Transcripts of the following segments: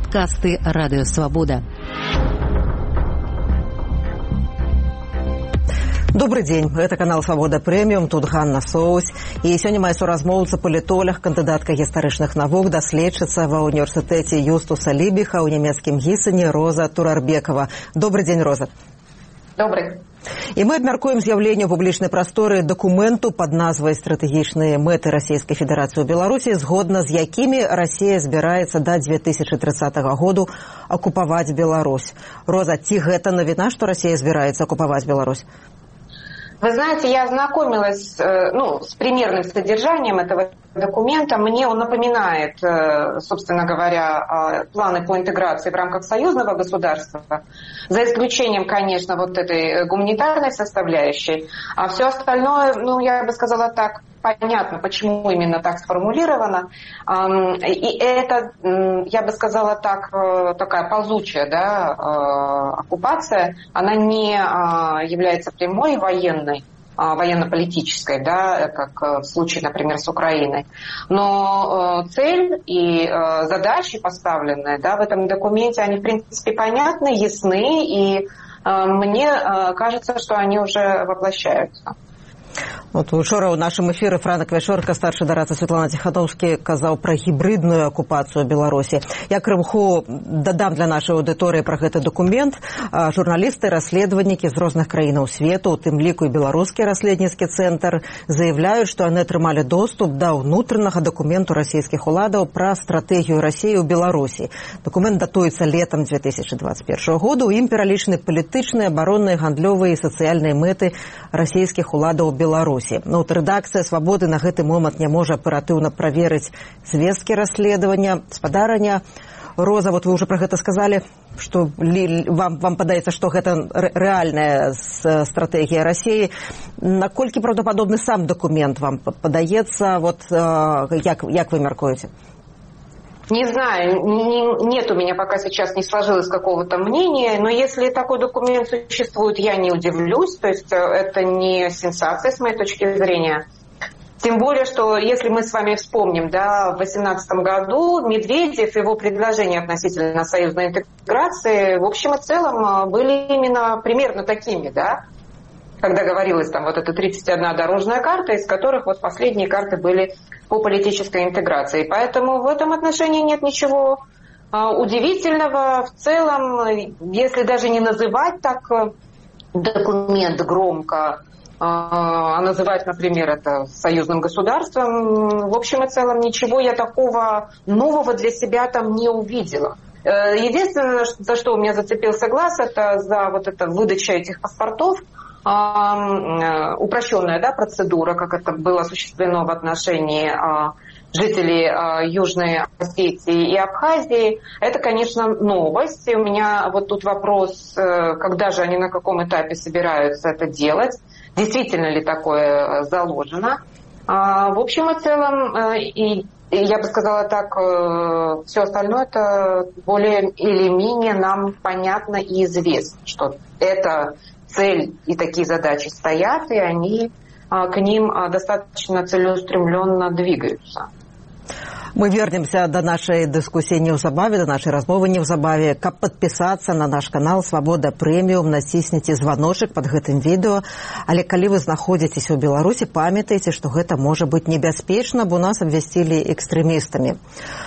Подкасты «Радио Свобода». Добрый день, это канал «Свобода Прэміум», тут Ганна Соус. І сёння мая суразмоўца палітолог, кандыдатка гістарычных навук, даследчыца ва універсітэце Юстуса Лібіха ў нямецкім Гісене Роза Турарбекова. Добрый день, Роза. Добрый. І мы абмяркуем з'яўленне ў публічнай прасторы дакументу пад назвай «Стратэгічныя мэты Расійскай Федэрацыі ў Беларусі», згодна з якімі Расія збіраецца да 2030 году акупаваць Беларусь. Роза, ці гэта навіна, што Расія збіраецца акупаваць Беларусь? Вы знаете, я ознакомилась с примерным содержанием этого документа. Мне он напоминает, собственно говоря, планы по интеграции в рамках союзного государства, за исключением, конечно, вот этой гуманитарной составляющей. А все остальное, я бы сказала так, понятно, почему именно так сформулировано. И это, я бы сказала так, такая ползучая, оккупация, она не является прямой военной, военно-политической, как в случае, например, с Украиной. Но цель и задачи, поставленные в этом документе, они, в принципе, понятны, ясны, и мне кажется, что они уже воплощаются. От учора ў нашым эфіры Франак Вячорка, старшы дарадца Святлана Ціхановскі, казаў пра гібридную акупацыю Беларусі. Я крымху дадам для нашай аўдыторыі пра гэты дакумент. Журналісты, расследавальнікі з розных краінаў свету, у тым ліку і беларускі расследніцкі цэнтр, заявляюць, што яны атрымалі доступ да ўнутранага дакументу расійскіх уладаў пра стратэгію Расіі ў Беларусі. Дакумент датуецца летам 2021 году. У ім пералічаны палітычныя, абаронныя, гандлёвыя і сацыяльныя мэты расійскіх уладаў Беларусі. Рэдакцыя «Свабоды» на гэты момант не можа аператыўна праверыць звесткі расследавання. Спадарня, Роза, вот вы уже про гэта сказали, што вам падаецца, што гэта рэальная стратэгія Расіі. Наколькі правдападобны сам дакумент вам падаецца? Вот, як вы мяркуеце? Не знаю, нет у меня пока сейчас не сложилось какого-то мнения, но если такой документ существует, я не удивлюсь, то есть это не сенсация с моей точки зрения. Тем более, что если мы с вами вспомним, в 2018 году Медведев, его предложения относительно союзной интеграции, в общем и целом, были именно примерно такими, когда говорилось там вот эта 31 дорожная карта, из которых вот последние карты были по политической интеграции. Поэтому в этом отношении нет ничего удивительного. В целом, если даже не называть так документ громко, а называть, например, это союзным государством, в общем и целом ничего я такого нового для себя там не увидела. Единственное, за что у меня зацепился глаз, это за вот это выдача этих паспортов, упрощенная процедура, как это было осуществлено в отношении жителей Южной Осетии и Абхазии. Это, конечно, новость. И у меня вот тут вопрос, когда же они, на каком этапе собираются это делать, действительно ли такое заложено. В общем и целом, и я бы сказала так, все остальное это более или менее нам понятно и известно, что это цель и такие задачи стоят, и они к ним достаточно целеустремленно двигаются. Мы вернемся до нашей дискуссии неўзабаве, до нашей размовы неўзабаве. Каб подписаться на наш канал «Свобода Прэміум», націсніце званочек под гэтым відео. Але калі вы знаходзіцеся ў Беларусі, памятайце, што гэта можа быць небяспечна, бо нас абвясцілі экстрэмістамі.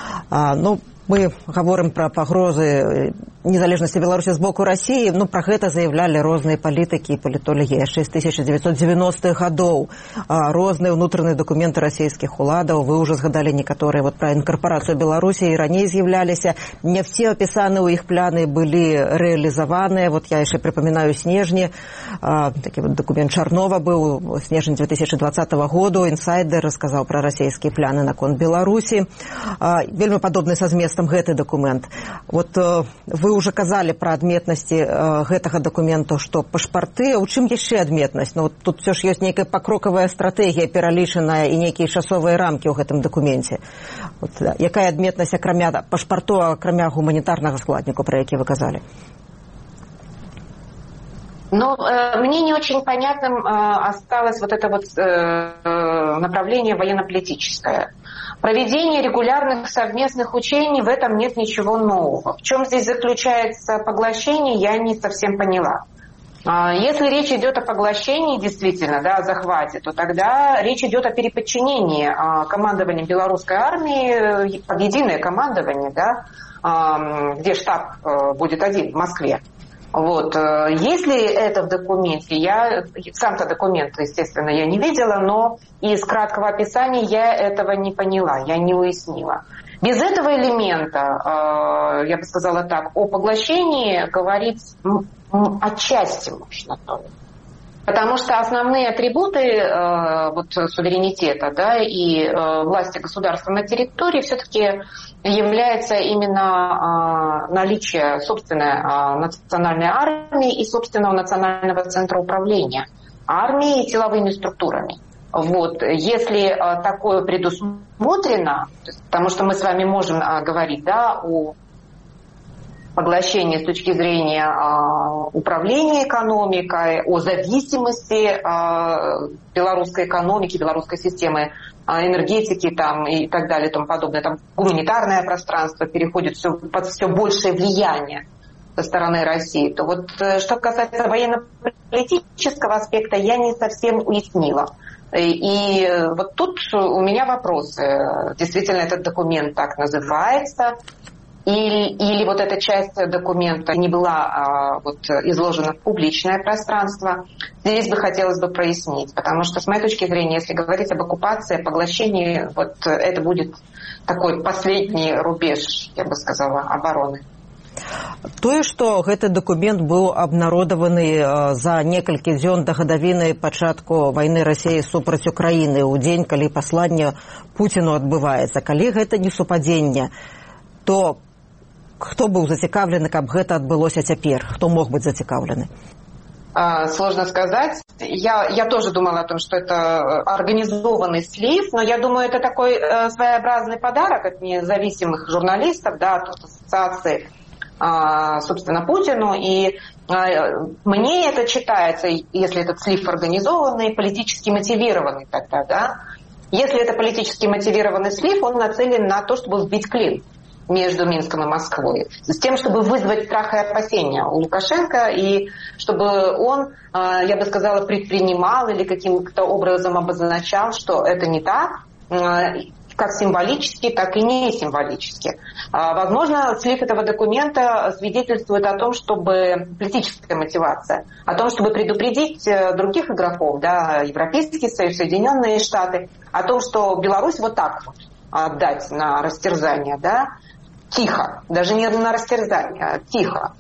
Мы говорим про пагрозы незалежнасці Беларусі з боку Расіі, про гэта заявлялі розныя палітыкі і палітолагі яшчэ з 1990-х гадоў. Розныя ўнутраныя дакументы расійскіх уладаў, вы ўжо згадалі некаторыя пра інкарпорацыю Беларусі і раней з'яўляліся. Не все апісаны ў іх пляны былі рэалізаваныя. Я яшчэ припоминаю снежні, такі дакумент Чарнова быў, снежень 2020 году, інсайдер расказаў пра расійскія пляны наконт Беларусі. Вельмі падобны са зместам гэты дакумент. Вы уже казалі пра адметнасці гэтага дакументу, што пашпарты, у чым яшчэ адметнасць? Тут все ж ёсць нейкая пакрокавая стратэгія пералічаная і нейкія часовыя рамкі ў гэтым дакуменце. Якая адметнасць акрамя пашпарту, акрамя гуманітарнага складніку, пра які вы казалі? Но мне не очень понятным осталось вот это вот направление военно-политическое. Проведение регулярных совместных учений, в этом нет ничего нового. В чем здесь заключается поглощение, я не совсем поняла. Если речь идет о поглощении, действительно, да, о захвате, то тогда речь идет о переподчинении командования белорусской армии под единое командование, да, где штаб будет один в Москве. Вот. Если это в документе, сам-то документ, естественно, я не видела, но из краткого описания я этого не поняла, я не уяснила. Без этого элемента, я бы сказала так, о поглощении говорить отчасти можно только. Потому что основные атрибуты суверенитета, да, и власти государства на территории все-таки является именно наличие собственной национальной армии и собственного национального центра управления армией и силовыми структурами. Вот. Если такое предусмотрено, потому что мы с вами можем говорить, да, о поглощение с точки зрения управления экономикой, о зависимости белорусской экономики, белорусской системы энергетики там, и так далее и тому подобное. Там гуманитарное пространство переходит под все большее влияние со стороны России. То вот что касается военно-политического аспекта, я не совсем уяснила. И вот тут у меня вопросы. Действительно, этот документ так называется? Или вот эта часть документа не была изложена в публичное пространство. Здесь бы хотелось бы прояснить, потому что, с моей точки зрения, если говорить об оккупации, о поглощении, вот это будет такой последний рубеж, я бы сказала, обороны. Тое, што гэты дакумент быў абнародаваны за некалькі дзён да гадавіны пачатку вайны Расіі супраць Украіны ў дзень, калі пасланне Пуціну адбываецца. Калі гэта не супадзенне, то хто быў зацікаўлены, каб гэта адбылося цяпер? Хто мог быць зацікаўлены? Сложно сказать. Я тоже думала о том, что это организованный слив, но я думаю, это такой своеобразный подарок от независимых журналистов, да, от ассоциации, собственно, Путину. И мне это читается, если этот слив организованный, политически мотивированный тогда, да. Если это политически мотивированный слив, он нацелен на то, чтобы сбить клин между Минском и Москвой, с тем, чтобы вызвать страх и опасения у Лукашенко, и чтобы он, я бы сказала, предпринимал или каким-то образом обозначал, что это не так, как символически, так и не символически. Возможно, слив этого документа свидетельствует о том, чтобы политическая мотивация, о том, чтобы предупредить других игроков, да, Европейский Союз, Соединенные Штаты, о том, что Беларусь вот так вот отдать на растерзание, да, тихо, даже не на растерзание, а тихо.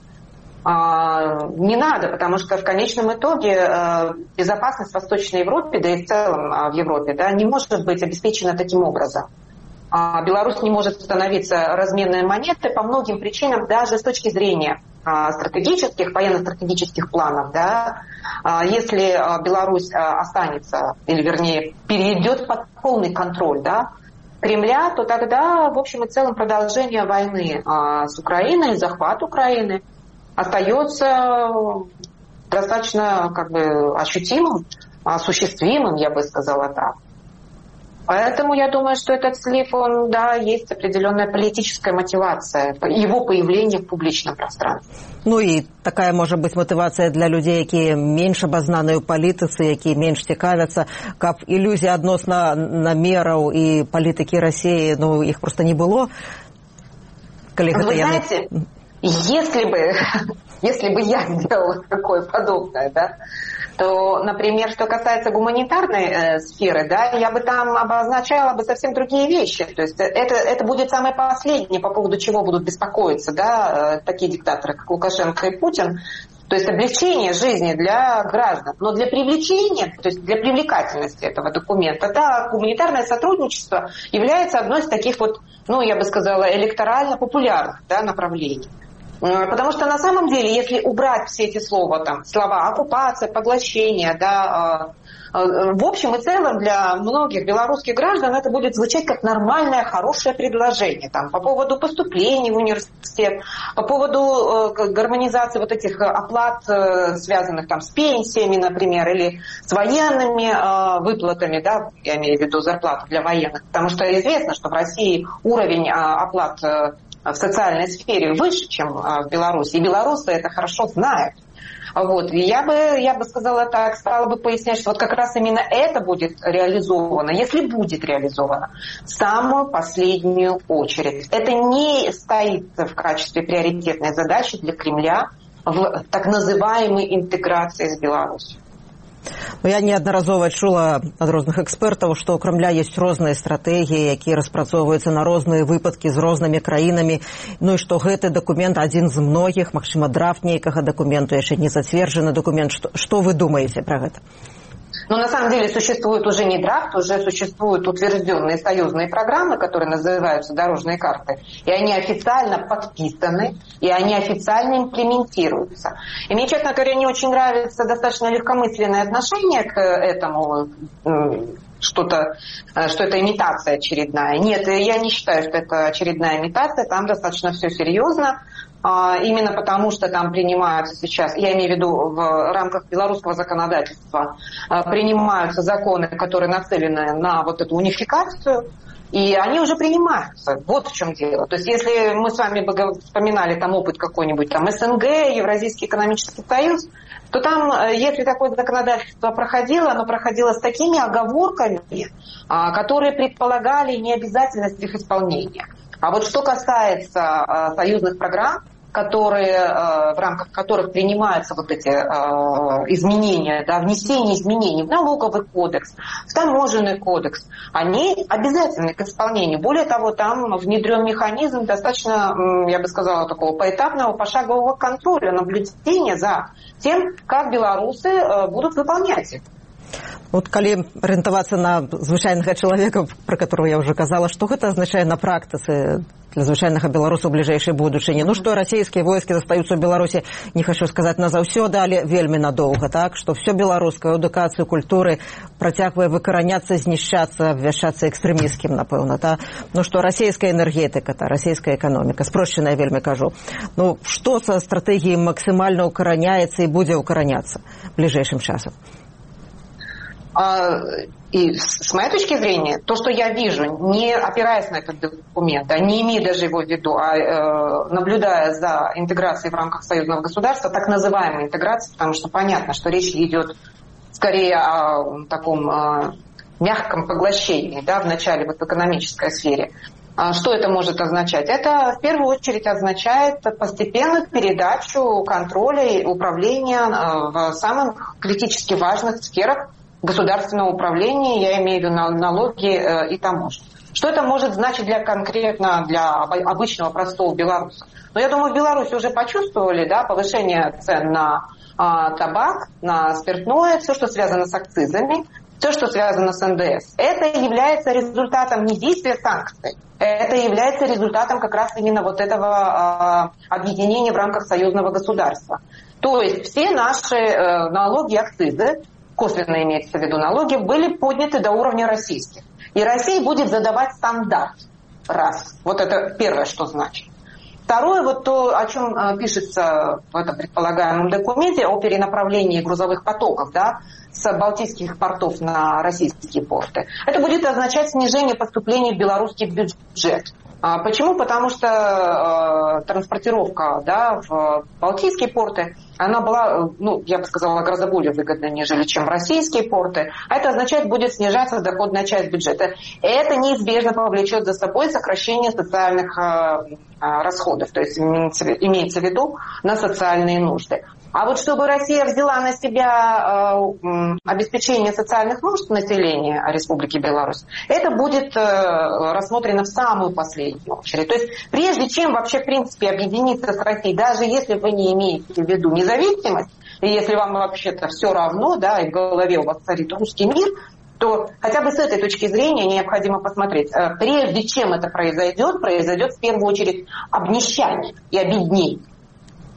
Не надо, потому что в конечном итоге безопасность в Восточной Европе, да и в целом в Европе, да, не может быть обеспечена таким образом. Беларусь не может становиться разменной монетой по многим причинам, даже с точки зрения стратегических, военно-стратегических планов. Да. Если Беларусь останется, или вернее перейдет под полный контроль, да, Кремля, то тогда, в общем и целом, продолжение войны с Украиной, захват Украины остается достаточно ощутимым, осуществимым, я бы сказала так. Поэтому я думаю, что этот слив, есть определенная политическая мотивация его появления в публичном пространстве. Ну і такая можа быць матывацыя для людзей, якія менш абазнаныя ў палітыцы, якія менш цікавяцца, каб ілюзія адносна намераў і палітыкі Расіі, іх просто не было. Вы знаете, если бы я сделала такое подобное, да, то, например, что касается гуманитарной сферы, да, я бы там обозначала бы совсем другие вещи. То есть это будет самое последнее, по поводу чего будут беспокоиться, да, такие диктаторы, как Лукашенко и Путин. То есть облегчение жизни для граждан. Но для привлечения, то есть для привлекательности этого документа, да, гуманитарное сотрудничество является одной из таких я бы сказала, электорально популярных, да, направлений. Потому что на самом деле, если убрать все эти слова оккупация, поглощение, да, в общем и целом для многих белорусских граждан это будет звучать как нормальное, хорошее предложение. По поводу поступлений в университет, по поводу гармонизации вот этих оплат, связанных с пенсиями, например, или с военными выплатами, да, я имею в виду зарплату для военных. Потому что известно, что в России уровень оплат в социальной сфере выше, чем в Беларуси. И белорусы это хорошо знают. И я бы сказала так, стала бы пояснять, что вот как раз именно это будет реализовано, если будет реализовано, в самую последнюю очередь. Это не стоит в качестве приоритетной задачи для Кремля в так называемой интеграции с Беларусью. Я неаднаразова чула ад розных экспертаў, што ў Крамля ёсць розныя стратэгіі, якія распрацоўваюцца на розныя выпадкі з рознымі краінамі, і што гэты дакумент адзін з многіх, магчыма, драфт нейкага дакументу, яшчэ не зацверджаны дакумент. Што вы думаеце пра гэта? Но на самом деле существует уже не драфт, уже существуют утвержденные союзные программы, которые называются дорожные карты, и они официально подписаны, и они официально имплементируются. И мне, честно говоря, не очень нравится достаточно легкомысленное отношение к этому, что это имитация очередная. Нет, я не считаю, что это очередная имитация, там достаточно все серьезно. Именно потому, что там принимаются сейчас, я имею в виду в рамках белорусского законодательства, принимаются законы, которые нацелены на вот эту унификацию, и они уже принимаются. Вот в чем дело. То есть если мы с вами бы вспоминали опыт какой-нибудь СНГ, Евразийский экономический союз, то там, если такое законодательство проходило, оно проходило с такими оговорками, которые предполагали необязательность их исполнения. А вот что касается союзных программ, в рамках которых принимаются вот эти изменения, да, внесение изменений в налоговый кодекс, в таможенный кодекс, они обязательны к исполнению. Более того, там внедрен механизм достаточно, я бы сказала, такого поэтапного, пошагового контроля, наблюдения за тем, как белорусы будут выполнять их. Калі арыентавацца на звычайнага чалавека, пра которого я ўжо казала, што гэта азначае на практыцы для звычайнага беларуса ў бліжэйшай будучыні? Што расійскія войскі застаюцца ў Беларусі, не хачу сказаць назаўсёды, але вельмі надоўга, так? Што все беларускае, адукацыю, культуры працягвае выкараняцца, знішчацца, абвяшчацца экстрэмісцкім, напэўна, так? Што расійская энергетыка, расійская эканоміка, спрошчаная вельмі кажу. Што са стратэгіяй максімальна укараняецца і будзе укараняцца бліжэйшым часам? И с моей точки зрения, то, что я вижу, не опираясь на этот документ, не имея даже его в виду, а наблюдая за интеграцией в рамках союзного государства, так называемой интеграции, потому что понятно, что речь идет скорее о таком мягком поглощении, да, в начале в экономической сфере. Что это может означать? Это в первую очередь означает постепенную передачу контроля и управления в самых критически важных сферах государственного управления, я имею в виду налоги и таможни. Что это может значить конкретно для обычного простого белоруса? Я думаю, в Беларуси уже почувствовали, да, повышение цен на табак, на спиртное, все, что связано с акцизами, все, что связано с НДС. Это является результатом не действия санкций, это является результатом как раз именно вот этого объединения в рамках союзного государства. То есть все наши налоги и акцизы, косвенно имеется в виду налоги, были подняты до уровня российских. И Россия будет задавать стандарт. Раз. Вот это первое, что значит. Второе, вот то, о чем пишется в этом предполагаемом документе, о перенаправлении грузовых потоков, да, с балтийских портов на российские порты. Это будет означать снижение поступлений в белорусский бюджет. Почему? Потому что транспортировка, да, в балтийские порты, она была, я бы сказала, гораздо более выгодной, нежели чем в российские порты. А это означает, будет снижаться доходная часть бюджета. И это неизбежно повлечет за собой сокращение социальных расходов, то есть имеется в виду на социальные нужды. А вот чтобы Россия взяла на себя обеспечение социальных нужд населения Республики Беларусь, это будет рассмотрено в самую последнюю очередь. То есть прежде чем вообще в принципе объединиться с Россией, даже если вы не имеете в виду независимость, и если вам вообще-то все равно, да, и в голове у вас царит русский мир, то хотя бы с этой точки зрения необходимо посмотреть. Прежде чем это произойдет в первую очередь обнищание и обеднение.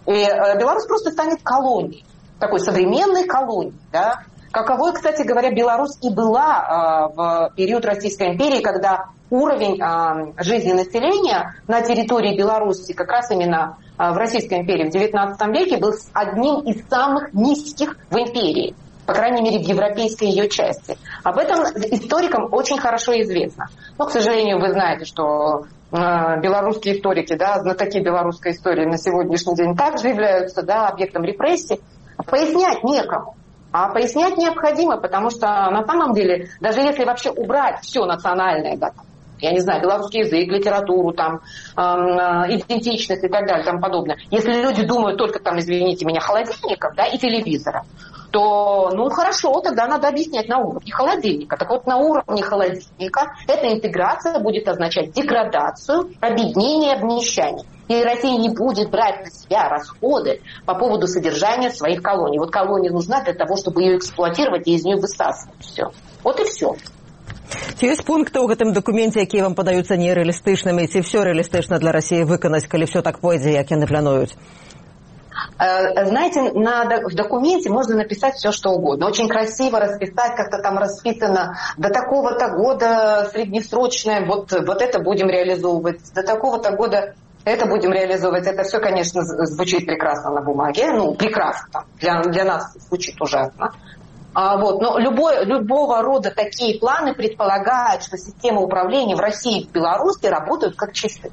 И Беларусь просто станет колонией, такой современной колонией, да. Каковой, кстати говоря, Беларусь и была в период Российской империи, когда уровень жизни населения на территории Беларуси, как раз именно в Российской империи в XIX веке, был одним из самых низких в империи, по крайней мере, в европейской ее части. Об этом историкам очень хорошо известно. Но, к сожалению, вы знаете, что белорусские историки, да, знатоки белорусской истории на сегодняшний день также являются, да, объектом репрессий. Пояснять некому. А пояснять необходимо, потому что на самом деле, даже если вообще убрать все национальное, да, я не знаю, белорусский язык, литературу, там, идентичность и так далее, и тому подобное, если люди думают только, там, извините меня, холодильников, да, и телевизора, то, ну, хорошо, тогда надо объяснять на уровне холодильника. Так вот, на уровне холодильника эта интеграция будет означать деградацию, обеднение, обнищание. И Россия не будет брать на себя расходы по поводу содержания своих колоний. Вот колония нужна для того, чтобы ее эксплуатировать и из нее высасывать все. Вот и все. Ці ёсць пункты ў гэтым дакуменце, якія вам падаюцца нерэалістычнымі, ці ўсё рэалістычна для России выканаць, калі все так пойдзе, як яны плануюць? Знаете, в документе можно написать все, что угодно. Очень красиво расписать, как-то там расписано до такого-то года среднесрочное, вот это будем реализовывать, до такого-то года это будем реализовывать. Это все, конечно, звучит прекрасно на бумаге. Ну, прекрасно. Для нас звучит ужасно. Но любого рода такие планы предполагают, что система управления в России и в Беларуси работают как часы.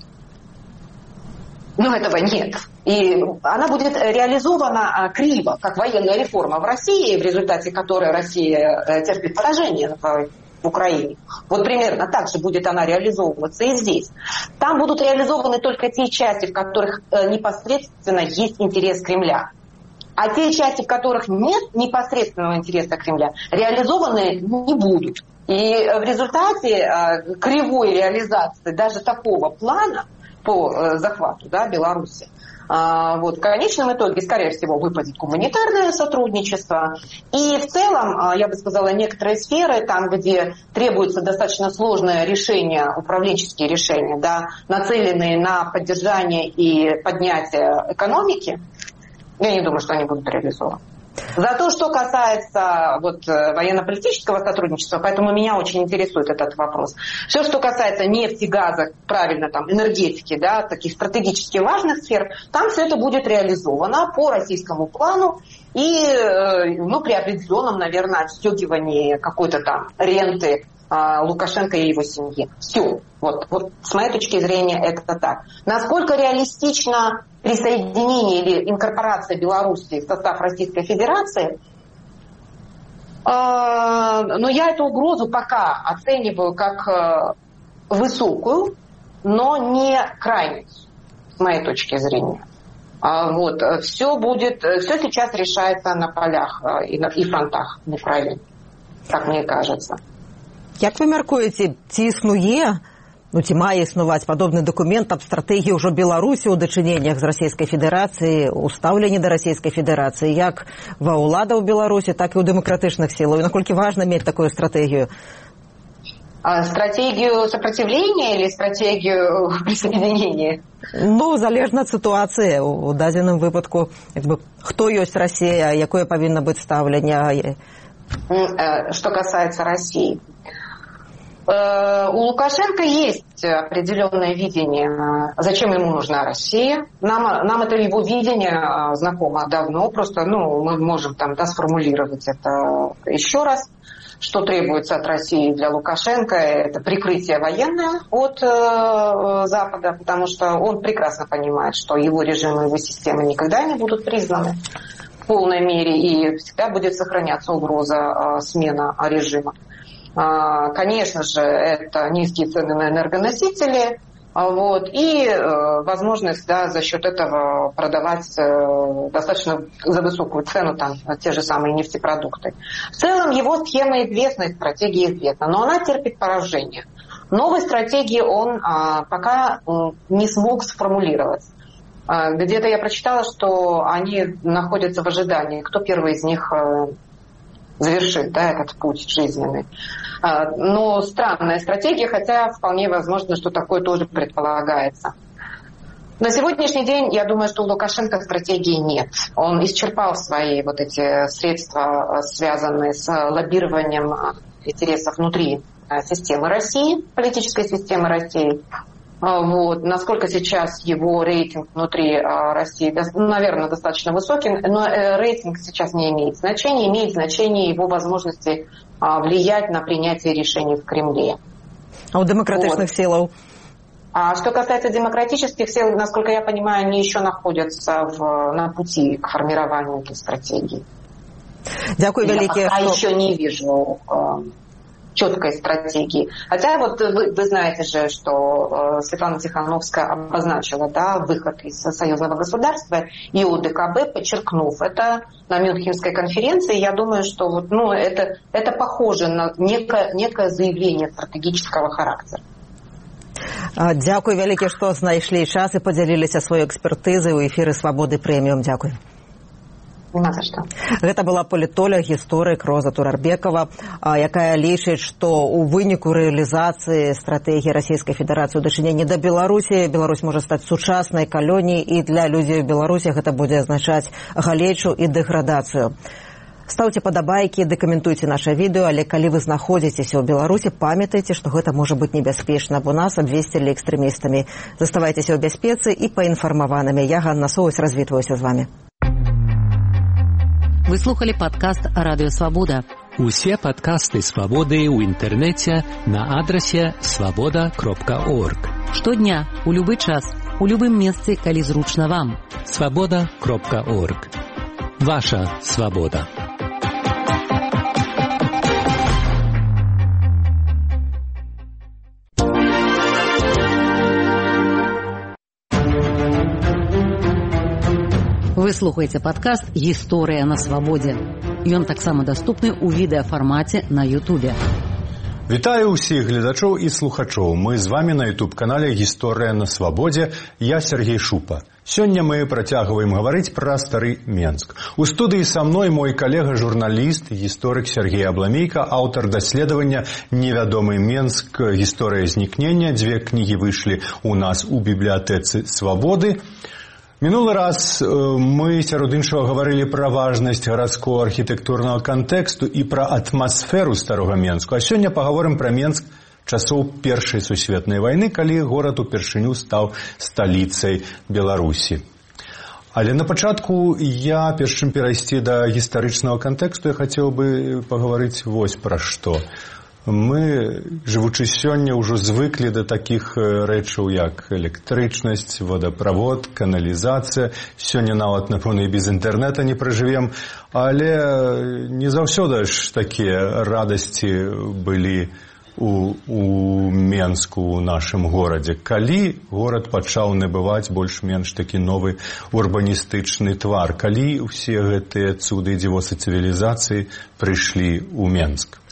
Но этого нет. И она будет реализована криво, как военная реформа в России, в результате которой Россия терпит поражение в Украине. Вот примерно так же будет она реализовываться и здесь. Там будут реализованы только те части, в которых непосредственно есть интерес Кремля. А те части, в которых нет непосредственного интереса Кремля, реализованы не будут. И в результате кривой реализации даже такого плана по захвату, да, Беларуси, в конечном итоге, скорее всего, выпадет гуманитарное сотрудничество. И в целом, я бы сказала, некоторые сферы, там, где требуется достаточно сложное решение, управленческие решения, да, нацеленные на поддержание и поднятие экономики, я не думаю, что они будут реализованы. Зато, что касается военно-политического сотрудничества, поэтому меня очень интересует этот вопрос. Все, что касается нефти, газа, правильно, там, энергетики, да, таких стратегически важных сфер, там все это будет реализовано по российскому плану и при определенном, наверное, отстегивании какой-то там ренты Лукашенко и его семьи. Все. Вот с моей точки зрения это так. Насколько реалистично присоединение или инкорпорация Беларуси в состав Российской Федерации, но я эту угрозу пока оцениваю как высокую, но не крайнюю, с моей точки зрения. Все сейчас решается на полях и фронтах в Украине, как мне кажется. Як вы мяркуеце, ці існуе, ці мае існуваць падобны дакумент аб стратэгіі ўжо Беларусі ў дачыненнях з Расійскай Федэрацыі, у стаўленні да Расійскай Федэрацыі, як ва ўладаў Беларусі, так і ў дэмакратычных сілаў? І наколькі важна мець такую стратэгію? Стратегию сопротивления или стратегию присоединения? Залежна ад сітуацыі. У дадзеным выпадку, хто ёсць Расія, якое павінна быць стаўленне? Что касается России. У Лукашенко есть определенное видение, зачем ему нужна Россия. Нам это его видение знакомо давно, просто мы можем сформулировать это еще раз. Что требуется от России для Лукашенко, это прикрытие военное от Запада, потому что он прекрасно понимает, что его режим и его системы никогда не будут признаны в полной мере, и всегда будет сохраняться угроза смены режима. Конечно же, это низкие цены на энергоносители, и возможность за счет этого продавать достаточно за высокую цену те же самые нефтепродукты. В целом его схема известна, стратегия известна, но она терпит поражение. Новой стратегии он пока не смог сформулировать. Где-то я прочитала, что они находятся в ожидании, кто первый из них завершит этот путь жизненный. Но странная стратегия, хотя вполне возможно, что такое тоже предполагается. На сегодняшний день, я думаю, что у Лукашенко стратегии нет. Он исчерпал свои вот эти средства, связанные с лоббированием интересов внутри системы России, политической системы России. Вот. Насколько сейчас его рейтинг внутри России, наверное, достаточно высокий, но рейтинг сейчас не имеет значения, имеет значение его возможности влиять на принятие решений в Кремле. А у демократичных сил? А что касается демократических сил, насколько я понимаю, они еще находятся на пути к формированию этой стратегии. Дякую, я пока еще не вижу четкой стратегии. Хотя вот вы знаете же, что Светлана Тихановская обозначила выход из союзного государства и ОДКБ, подчеркнув это на Мюнхенской конференции. Я думаю, что это похоже на некое заявление стратегического характера. Дякую вялікі, што знайшлі час і падзяліліся сваёй экспертызай у эфіры «Свабоды прэміум». Дякую. Гэта была палітолог, гісторык Роза Турарбекова, якая лічыць, што ў выніку рэалізацыі стратэгіі Расійскай Федэрацыі ў дачыненні да Беларусі Беларусь можа стаць сучаснай калоніяй, і для людзей у Беларусі гэта будзе азначаць галечу і дэградацыю. Ставьте падабайкі, дэкаментуйце наше відэо, але калі вы знаходзіцеся ў Беларусі, памятайце, што гэта можа быць небяспечна, бо нас абвесцілі экстрэмістамі. Заставайцеся ў бяспецы і паінфармаванымі. Я, Ганна Соус, развітваюся з вамі. Вы слухали падкаст «Радыё Свабода». Усе падкасты «Свабоды» ў інтэрнэце на адрасе свабода.орг. Штодня, у любы час, у любым месцы, калі зручна вам. свабода.орг. Ваша свабода. Вы слухаеце падкаст «Гісторыя на свабодзе». Ён таксама даступны ў відэафармаце на Ютубе. Вітаю ўсіх гледачоў і слухачоў. Мы з вами на Ютуб-канале «Гісторыя на свабодзе». Я Сергей Шупа. Сёння мы працягваем гаварыць пра стары Менск. У студыі са мной мой калега-журналіст, гісторык Сергей Абламейка, аўтар даследавання «Невядомы Менск. Гісторыя знікнення». Дзве кнігі выйшлі у нас у бібліятэцы «Свабоды». Мінулы раз мы, сярод іншага, гаварылі пра важнасць гарадскога архітэктурнага кантэксту і пра атмасферу старога Менску. А сёння пагаворым пра Менск часоў Першай сусветнай вайны, калі горад упершыню стаў сталіцай Беларусі. Але на пачатку я, перш чым перайсці да гістарычнага кантэксту, я хацеў бы пагаварыць вось пра што. Мы, жывучы сёння, ўжо звыклі да такіх рэчаў, як электрычнасць, водаправод, каналізацыя. Сёння нават, напэўна, і без інтэрнэта не пражывем. Але не заўсёды ж такія радасці былі у Менску, у нашым горадзе. Калі горад пачаў набываць больш-менш такі новы урбаністычны твар, калі ўсе гэтыя цуды і дзівосы цывілізацыі прыйшлі ў Менск.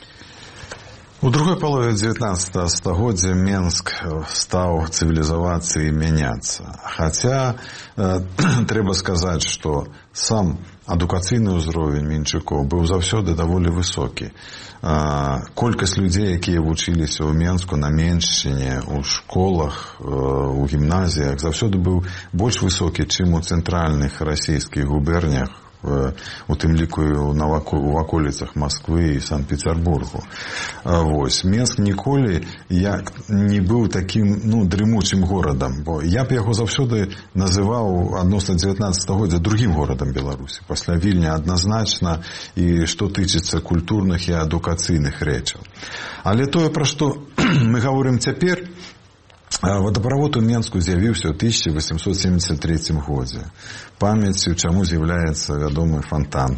У другой палове 19 стагоддзя Менск стаў цывілізавацца і мяняцца. Хаця трэба сказаць, што сам адукацыйны ўзровень менчукоў быў заўсёды даволі высокі. Колькасць людзей, якія вучыліся ў Менску на Меншчыне, у школах, у гімназіях, заўсёды быў больш высокі, чым у цэнтральных расійскіх губернях, у тым ліку у ваколіцах Масквы і Санкт-Петербургу. Вось. Менск ніколі не быў такім, дрымучым горадам, бо я б яго заўсёды называў адносна 19 стагоддзя другім горадам Беларусі. Пасля Вільня адназначна, і што тычыцца культурных і адукацыйных рэчаў. Але тое, пра што мы гаворым цяпер, водаправод у Менску з'явіўся ў 1873 годзе. Памяццю, чаму з'яўляецца вядомы фонтан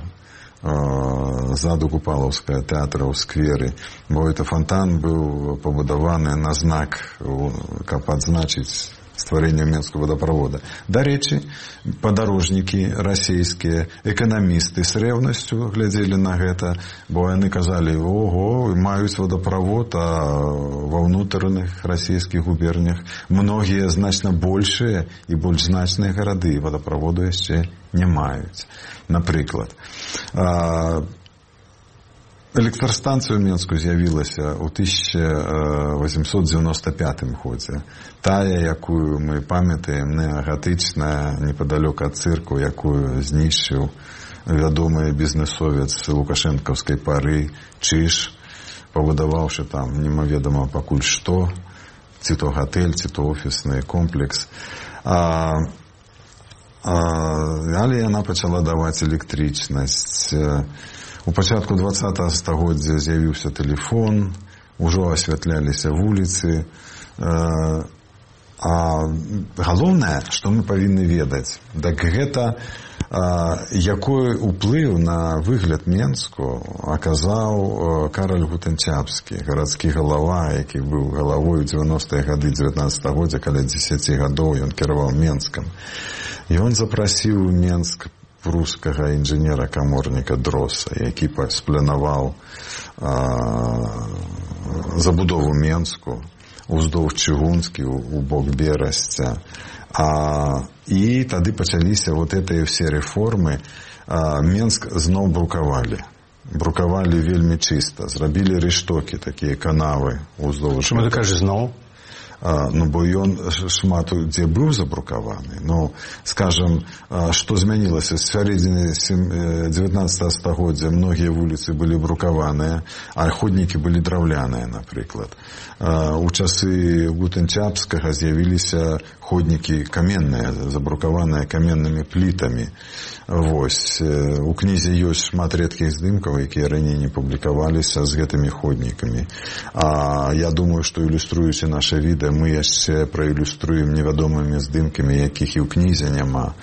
ззаду Купалаўскага тэатра ў скверы. Бо гэты фонтан быў пабудаваны на знак, каб адзначыць стварэнне Менскага водаправода. Дарэчы, падарожнікі расійскія, эканамісты з рэўнасцю глядзелі на гэта, бо яны казалі, ого, маюць водаправод, а ва ўнутраных расійскіх губернях многія значна большыя і больш значныя гарады водаправоду яшчэ не маюць. Напрыклад, Электрастанцыя ў Менску з'явілася ў 1895 годзе. Тая, якую мы памятаем, неагатычная, непадалёк ад цырку, якую знішчыў вядомы бізнесовец лукашэнкаўскай пары Чыж, пабудаваўшы там немаведама пакуль што, ці то гатэль, ці то офісны комплекс. Але яна пачала даваць электрычнасць. У пачатку 20-го стагоддзя з'явіўся тэлефон, ужо асвятляліся вуліцы. А галоўнае, што мы павінны ведаць, так гэта якой уплыў на выгляд Менску аказаў Караль Гутэнчапскі, гарадскі галава, які быў галавой у 90-е гады 19 годдзя, каля 10 гадоў ён кіраваў Менскам. І ён запрасіў у Менск прускага інжынера-каморніка Дроса, які спланаваў забудову Менску уздоўж Чыгунскі, у бок Берасця. І тады пачаліся вот гэтыя ўсе рэформы. Менск зноў брукавалі. Брукавалі вельмі чыста. Зрабілі рэштокі, такія канавы уздоўж. Чаму ты кажаш зноў? Ну, бо ён шмат дзе быў забрукаваны. Ну, скажам, што змянілася? З сярэдзіны 19 стагоддзя многія вуліцы былі брукаваныя, а ходнікі былі драўляныя, напрыклад. У часы Гутэнчапскага з'явіліся ходнікі каменныя, забрукаваныя каменнымі плітамі. Вось. У кнізе ёсць шмат рэдкіх здымкаў, якія раней не публікаваліся з гэтымі ходнікамі. Я думаю, што ілюструючы наша відэа, мы яшчэ праілюструем невядомымі здымкамі, якіх і ў кнізе няма.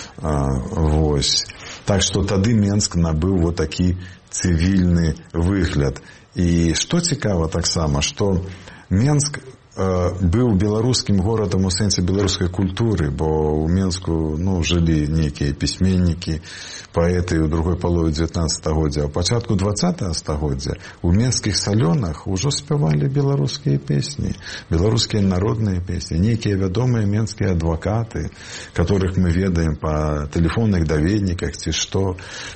Вось. Так што тады Менск набыў вот такі цывільны выгляд. І што цікава таксама, што Менск быў беларускім горадам у сэнсе беларускай культуры, бо ў Менску жылі нейкія пісьменнікі, паэты ў другой палове 19 стагоддзя. А ў пачатку 20 стагоддзя у менскіх салёнах ужо спявалі беларускія песні, беларускія народныя песні, нейкія вядомыя менскія адвакаты, которых мы ведаем па тэлефонных даведніках ці што.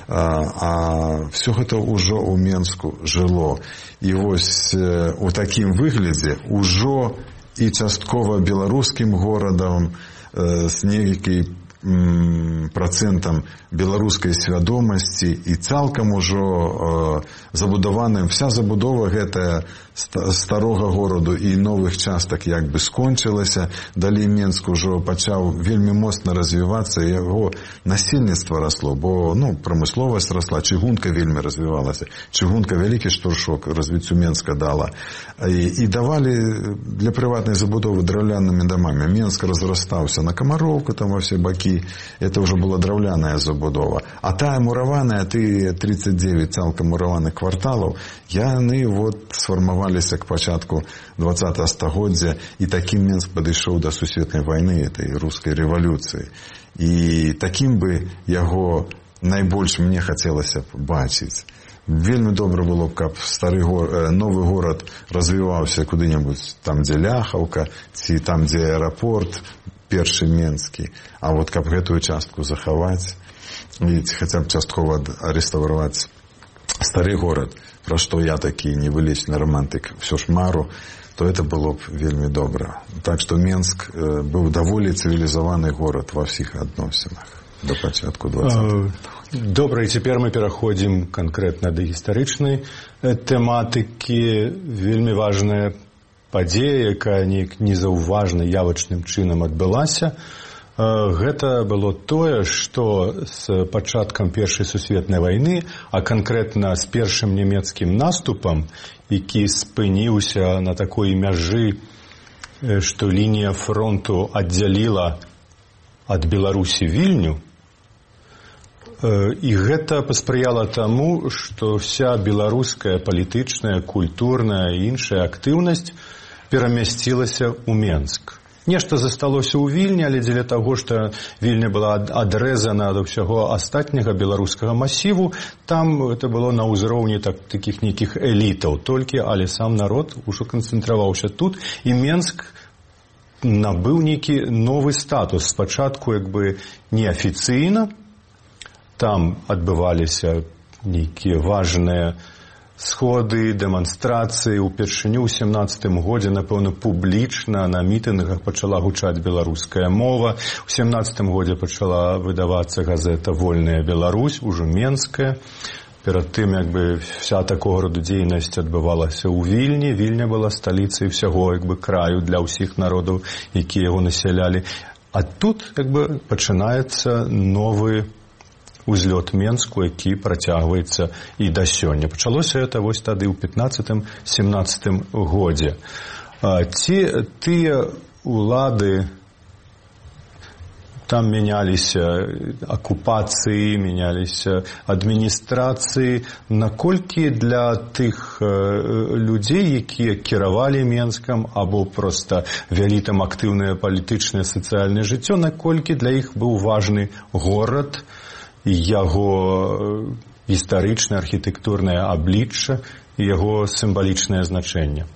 А все гэта ўжо ў Менску жыло. І вось у такім выглядзе ўжо і часткова беларускім горадам з нейкай процентам беларускай свядомасці і цалкам ужо забудаваным. Вся забудова гэтая старога гораду і новых частак як бы скончылася. Далей Менск ужо пачаў вельмі моцна развівацца, яго насельніцтва расло, бо прамысловасць расла, чыгунка вельмі развівалася. Чыгунка вялікі штуршок развіццю Менска дала. І давалі для прыватнай забудовы драўлянымі дамамі. Менск разрастаўся на Камароўку, там во все бакі. Это уже была драўляная забудова. А тая мураваная, ты 39 цалкам мураваных кварталаў, яны сфармаваліся к пачатку 20 стагоддзя, і такім Менск падышоў да сусветнай вайны, этой рускай рэвалюцыі. І такім бы яго найбольш мне хацелася б бачыць. Вельмі добра было б, каб новы горад развіваўся куды-небудзь там, дзе Ляхаўка, ці там, дзе аэрапорт, першы Менскі. А вот каб гэтую частку захаваць, і хаця б часткова рэстаўраваць стары горад, пра што я такі невылечны романтык всё ж мару, то это было б вельмі добра. Так што Менск быў даволі цывілізаваны горад ва ўсіх адносінах до пачатку 20-го. Добра, і цяпер мы пераходзім канкрэтна да гістарычнай тэматыкі. Вельмі важная падзея, якая незаўважна явачным чынам адбылася. Гэта было тое, што з пачаткам Першай сусветнай вайны, а канкрэтна з першым нямецкім наступам, які спыніўся на такой мяжы, што лінія фронту аддзяліла ад Беларусі Вільню, і гэта паспрыяла таму, што вся беларуская палітычная, культурная і іншая актыўнасць перамясцілася ў Менск. Нешта засталося ў Вільні, але дзеля таго, што Вільня была адрэзана ад усяго астатняга беларускага масіву, там это было на ўзроўні такіх нейкіх элітаў толькі, але сам народ ужо канцэнтраваўся тут, і Менск набыў нейкі новы статус. Спачатку як бы неафіцыйна, там адбываліся нейкія важныя сходы, дэманстрацыі. Упершыню ў 17-м годзе, напэўна, публічна на мітынгах пачала гучаць беларуская мова. У 17-м годзе пачала выдавацца газета «Вольная Беларусь», ужо менская. Перад тым, вся такого роду дзейнасць адбывалася ў Вільні. Вільня была сталіцай усяго, краю для ўсіх народаў, якія яго насялялі. А тут, пачынаецца новы узлёт Менску, які працягваецца і да сёння. Пачалося гэта вось тады ў 15-17 годзе. Ці тыя улады, там меняліся акупацыі, меняліся адміністрацыі, наколькі для тых людзей, якія кіравалі Менскам або проста вялі там актыўнае палітычнае сацыяльнае жыццё, наколькі для іх быў важны горад, яго гістарычнае, архітэктурнае аблічча і яго сімвалічнае значэнне?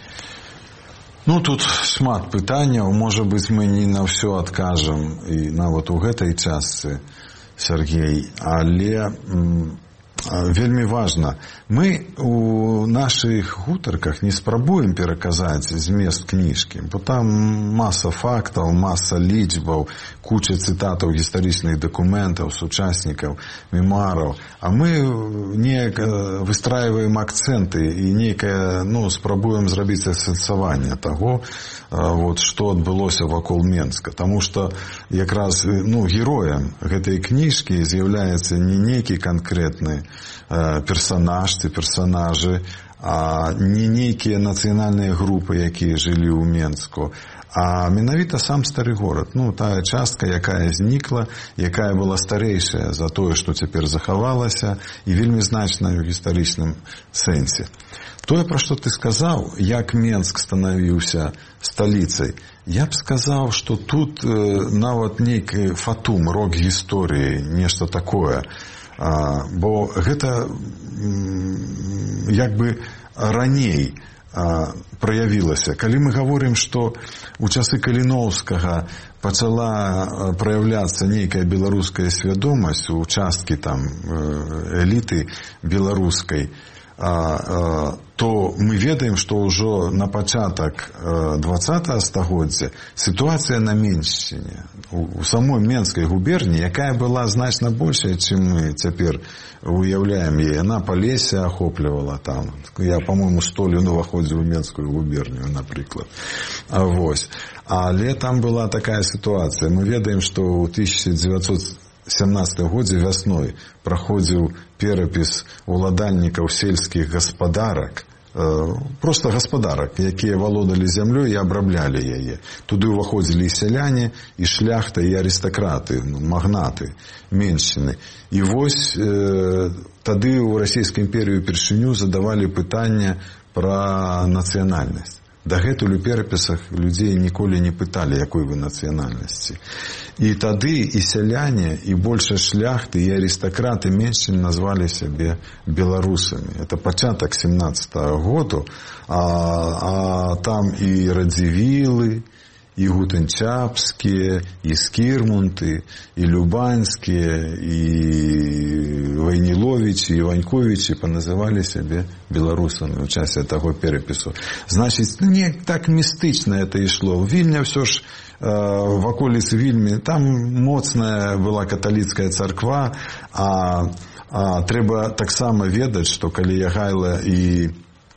Тут шмат пытанняў. Можа быць, мы не на ўсё адкажам, і нават у гэтай частцы, Сергей, але вельмі важна. Мы у нашых гутарках не спрабуем пераказаць змест кніжкі, бо там маса фактаў, маса лічбаў, куча цытатаў гістарычных дакументаў, сучаснікаў, мемуараў. А мы неяк выстраиваем акцэнты і нейкае, спрабуем зрабіць асэнсаванне таго, што адбылося вакол Менска. Таму што якраз героем гэтай кніжкі з'яўляецца не нейкі канкрэтны персанаж ці персанажы, а не нейкія нацыянальныя групы, якія жылі ў Менску, а менавіта сам стары горад. Тая частка, якая знікла, якая была старэйшая за тое, што цяпер захавалася, і вельмі значная ў гістарычным сэнсе. Тое, пра што ты сказаў, як Менск станавіўся сталіцай, я б сказаў, што тут нават нейкі фатум, рок гісторыі, нешта такое. Бо гэта раней праявілася. Калі мы гаворым, што у часы Каліноўскага пачала праяўляцца нейкая беларуская свядомасць у часткі там эліты беларускай, то мы ведаем, што ўжо на пачатак 20-го стагоддзя сітуацыя на Меншчыне, у самой Менскай губерні, якая была значна большая, чым мы цяпер уяўляем яе. Яна Палессе ахоплівала там. Я, па-мойму, 100 лет уваходзіў у Менскую губернію, напрыклад. Але там была такая сітуацыя. Мы ведаем, што ў 1917 годзе вясной праходзіў перапіс уладальнікаў сельскіх гаспадарак, проста гаспадарак, якія валодалі зямлёй і абраблялі яе. Туды ўваходзілі і сяляне, і шляхта, і арыстакраты, магнаты Меншчыны. І вось тады ў Расійскай імперыі упершыню задавалі пытанне пра нацыянальнасць. Дагэтуль у перапісах людзей ніколі не пыталі, якой вы нацыянальнасці. І тады і сяляне, і больше шляхты, і арыстакраты Меншчыны назвалі сябе беларусамі. Это пачатак 17-го году, а там і Радзівілы, і Гутенчапскія, і Скірмунты, і Любанскія, і Вайніловічы, і Ваньковічы паназывалі сябе беларусамі ў часе таго перапісу. Значыць, не так містычна это ішло. Вільня ўсё ж в аколіцы Вільні, там моцная была каталіцкая царква, а трэба таксама ведаць, што калі Ягайла і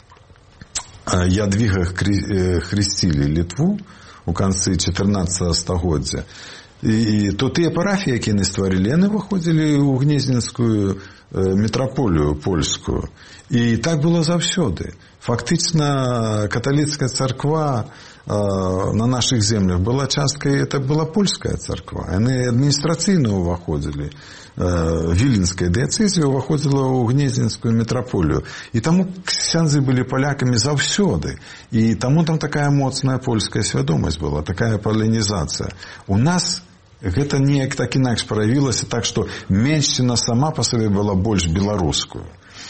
Ядвіга хрысцілі Літву у канцы 14 стагоддзя, то тыя парафіі, якія яны стварылі, яны выходзілі ў гнезненскую метраполію польскую. І так было заўсёды. Фактычна каталіцкая царква на наших землях была часткой, это была польская царква. Яны адміністрацыйна ўваходзілі. Віленская дыяцэзія ўваходзіла ў гнезненскую метраполію. І таму ксяндзы былі палякамі заўсёды. І таму там такая моцная польская свядомасць была, такая палінізацыя. У нас гэта неяк так інакш праявілася, так што Меншчына сама па сабе была больш беларускую.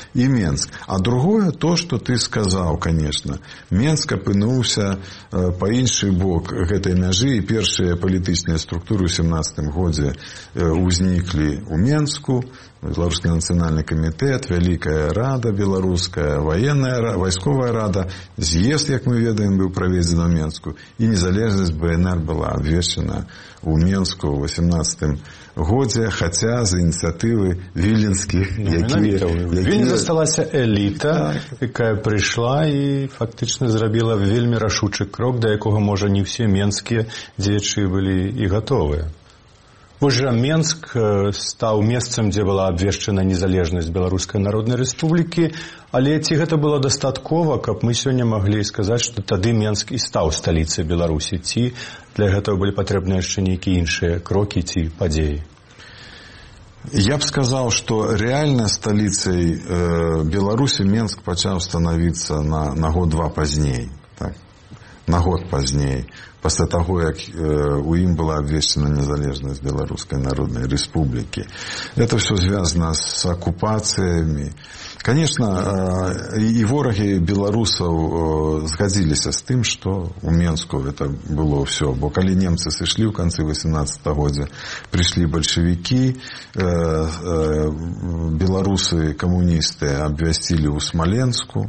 и Менск. А другое, то, что ты сказал, конечно. Менск апынуўся по іншы бок гэтай мяжы, і першыя палітычныя структуры ў 17 годзе узніклі ў Менску. Беларускі нацыянальны камітэт, Вялікая рада беларуская, вайсковая рада, з'езд, як мы ведаем, быў праведзены ў Менску, і незалежнасць БНР была абвешчана ў Менску ў 18 годзе, хаця з ініцыятывы віленскіх, якія... Вільні засталася эліта, якая прыйшла і фактычна зрабіла вельмі рашучы крок, да якога, можа, не ўсе менскія дзеячы былі і гатовыя. Вось жа Менск стаў месцам, дзе была абвешчана незалежнасць Беларускай Народнай Рэспублікі, але ці гэта было дастаткова, каб мы сёння маглі сказаць, што тады Менск і стаў сталіцай Беларусі, ці для гэтага былі патрэбныя яшчэ нейкія іншыя крокі ці падзеі? Я б сказаў, што рэальна сталіцай Беларусі Менск пачаў станавіцца на год-два пазней. Так? На год пазней. Пасля таго, як у ім была абвешчана незалежнасць Беларускай Народнай Рэспублікі. Это все звязано с оккупациями. Конечно, и вораги белорусов сгодились с тем, что у Менску это было все. Бо коли немцы сошли в конце 18 года, пришли большевики, белорусы, коммунисты обвестили у Смоленску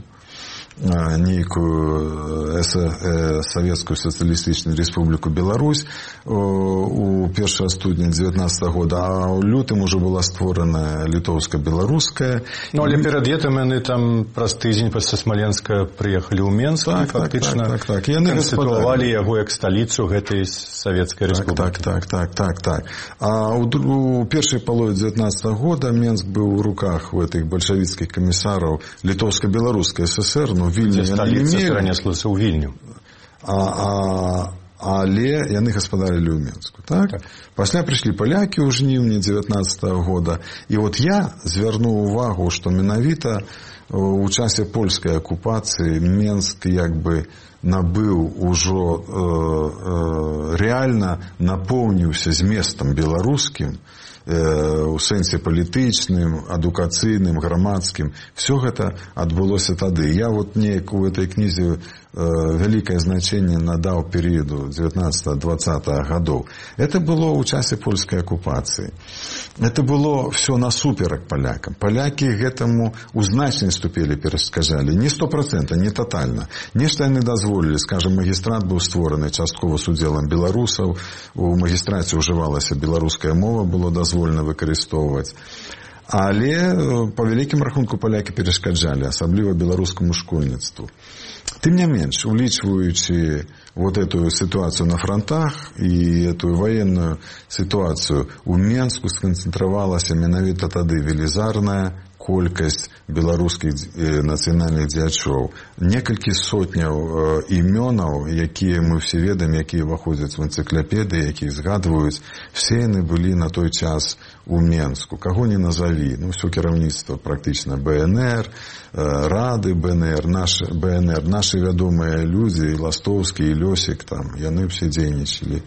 нейкую Советскую Социалистическую Республику Беларусь у 1 студня 19 года, а у лютым уже была створена літоўска-беларуская. Ну, але перед этим яны там праз тыдзень пасля Смоленска приехали ў Менск і фактычна канстытуавалі яго як сталіцу гэтай Савецкай Рэспублікі. Так. А у першай палове 19 года Менск быў у руках у этих большевицких комиссаров Літоўска-беларускай ССР, ну, Вільню сталіца перанеслася ў Вільню. Але яны гаспадарылі ў Менску. Так? Пасля прыйшлі палякі ў жніўні 19 года. І вот я звярнуў увагу, што менавіта у часе польскай акупацыі Менск як бы набыў ужо рэальна напоўніўся зместам беларускім, у сэнсе палітычным, адукацыйным, грамадскім. Все гэта адбылося тады. Я вот неяк у этой кнізе вялікае значэнне надаў перыяду 19-20 годов. Это было ў часе польскай акупацыі. Это было все насуперак палякам. Палякі гэтаму у значнай ступені перашкаджалі. Не 100%, не тотальна. Нешта яны дазволілі. Скажем, магістрат быў створаны часткова з удзелам беларусаў. У магістраце ўжывалася беларуская мова, было дазволена выкарыстоўваць. Але по вялікім рахунку палякі перашкаджалі, асабліва беларускаму школьніцтву. Тым не менш, улічваючы вот эту ситуацию на фронтах и эту военную ситуацию, у Менску сконцентравалася менавіта тады велізарная колькасць беларускіх нацыянальных дзячоў. Некалькі сотняў імёнаў, якія мы все ведаем, якія ўваходзяць в энцыклапедыі, якія згадваюць, все яны былі на той час у Менску. Каго не назаві, ну, все кіраўніцтва практычна БНР, рады БНР, наши вядомыя людзі, і Ластовскі, і Лёсік, там, яны все дзейнічалі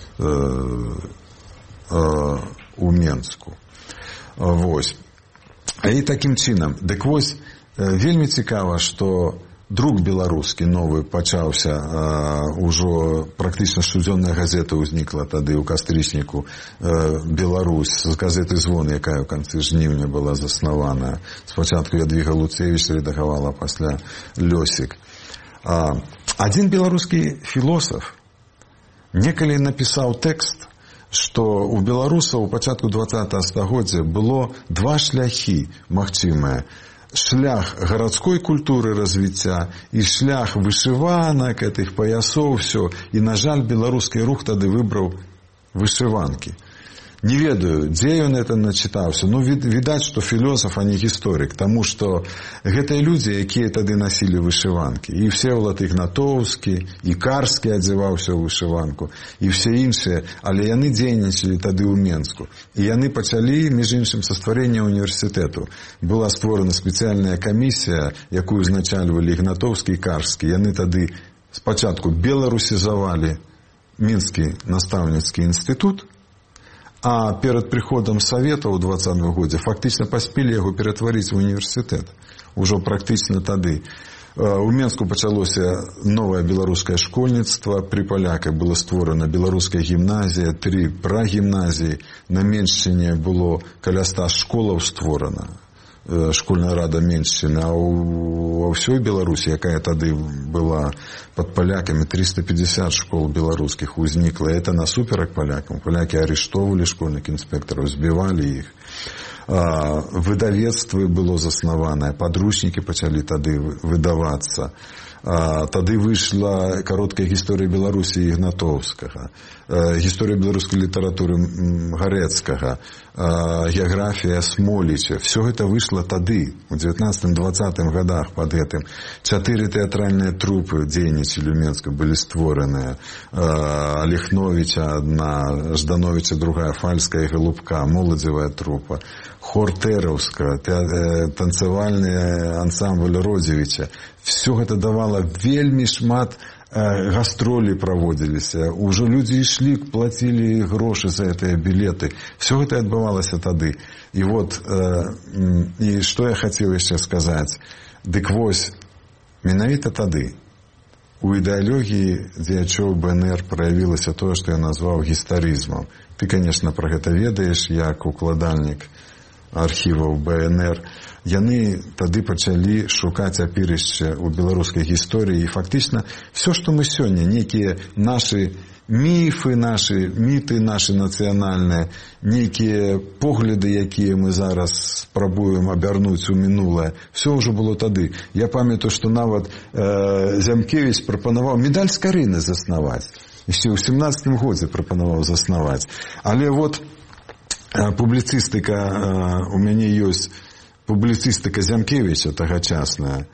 у Менску. Вось. І такім чынам, дык вось, вельмі цікава, што друк беларускі новы пачаўся, ужо практычна штодзённая газета ўзнікла тады ў кастрычніку Беларусь, з газеты «Звон», якая ў канцы жніўня была заснаваная. Спачатку Ядвіга Луцевіч рэдагавала, пасля Лёсік. Адзін беларускі філосаф некалі напісаў тэкст, што у беларусаў у пачатку 20 стагоддзя было два шляхі магчымыя. Шлях гарадской культуры развіцця і шлях вышыванак, гэтых паясоў, все. І, на жаль, беларускі рух тады выбраў вышыванкі. Не ведаю, дзе ён это начытаўся. Ну, відаць, што філосаф, а не гісторык. Таму што гэтыя людзі, якія тады насілі вышыванкі. І Всеволад Ігнатоўскі, і Карскі адзываўся ў вышыванку, і все іншыя. Але яны дзейнічалі тады ў Менску. І яны пачалі, між іншым, са стварэння універсітэту. Была створана спецыяльная камісія, якую узначальвалі Ігнатоўскі і Карскі. Яны тады спачатку беларусізавалі Мінскі настаўніцкі інстытут, А перад прыходам Савета ў 20-м годзе фактычна паспелі яго ператварыць у універсітэт. Ужо практычна тады. У Менску пачалося новае беларускае школьніцтва. Пры паляках была створана беларуская гімназія, 3 прагімназіі. На Меншчыне было каля 100 школаў створана. Школьная рада Меншчыны, а ва ўсёй Беларусі, якая тады была пад палякамі, 350 школ беларускіх узнікла. Это насуперак палякам. Палякі арыштоўвалі школьных інспектараў, збівалі іх. Выдавецтва было заснаванае, падручнікі пачалі тады выдавацца. Тады выйшла кароткая гісторыя Беларусі Ігнатоўскага, гісторыя беларускай літаратуры Гарэцкага, геаграфія Смоліча. Все гэта выйшла тады, у 19-20 годах пад гэтым. 4 тэатральныя трупы дзейнічалі ў Менску, былі створаныя. Алехновіча одна, Ждановіча другая, Фальская і Голубка, моладзевая трупа. Хор Тэраўска, танцавальны ансамбль Родзевіча. Все гэта давала вельмі шмат гастролі праводзіліся. Ужо людзі ішлі, плацілі грошы за гэтыя білеты. Все гэта адбывалася тады. І вот, і што я хацеў яшчэ сказаць. Дык вось, менавіта тады у ідэалогіі дзеячоў БНР праявілася тое, што я назваў гістарызмам. Ты, конечно, пра гэта ведаеш, як укладальнік архіваў БНР. Яны тады пачалі шукаць апірышча ў беларускай гісторыі. І фактычна все, што мы сёння, нейкія нашы міфы, нашы міты, нашы нацыянальныя, нейкія погляды, якія мы зараз спрабуем абярнуць у мінулае, все ўжо было тады. Я памятаю, што нават Зямкевіч прапанаваў медаль Скарыны заснаваць. Яшчэ ў 17-м годзе прапанаваў заснаваць. Але вот публіцыстыка, у мяне ёсць публіцыстыка Зямкевіча тагачасная.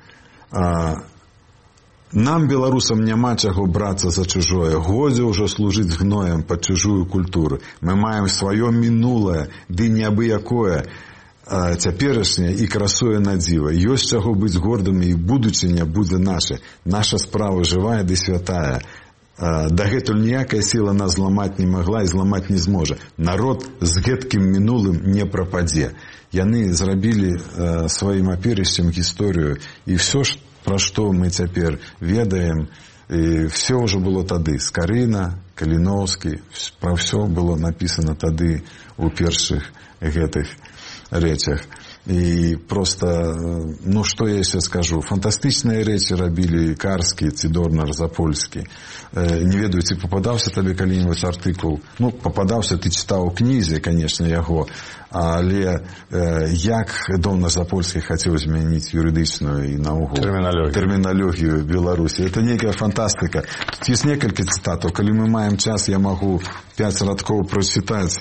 Нам, беларусам, няма чаго брацца за чужое. Годзе ўжо служыць гноем пад чужую культуру. Мы маем сваё мінулае, ды неабыякое, цяперашняе і красуе на дзіва. Ёсць чаго быць гордымі, і будучыня будзе наша. Наша справа жывая ды святая. Дагэтуль ніякая сіла нас зламаць не магла і зламаць не зможа. Народ з гэткім мінулым не прападзе. Яны зрабілі сваім апірышчам гісторыю, і все, пра што мы цяпер ведаем, все ўжо было тады. Скарына, Каліноўскі, пра все было напісана тады у першых гэтых рэчах. І просто, ну што я яшчэ скажу, фантастычныя рэчы рабілі Карскі ці Дорнар Запольскі. Не ведаю, ці попадаўся табе калі-небудзь артыкул. Ну, попадаўся, ты чытаў у кнізе, конечно, яго, але як Дорнар Запольскі хацеў змяніць юрыдычную і наогул тэрміналогію Беларусі. Это нейкая фантастыка. Тут ёсць некалькі цытатаў. Калі мы маем час, я магу 5 радкоў прачытаць.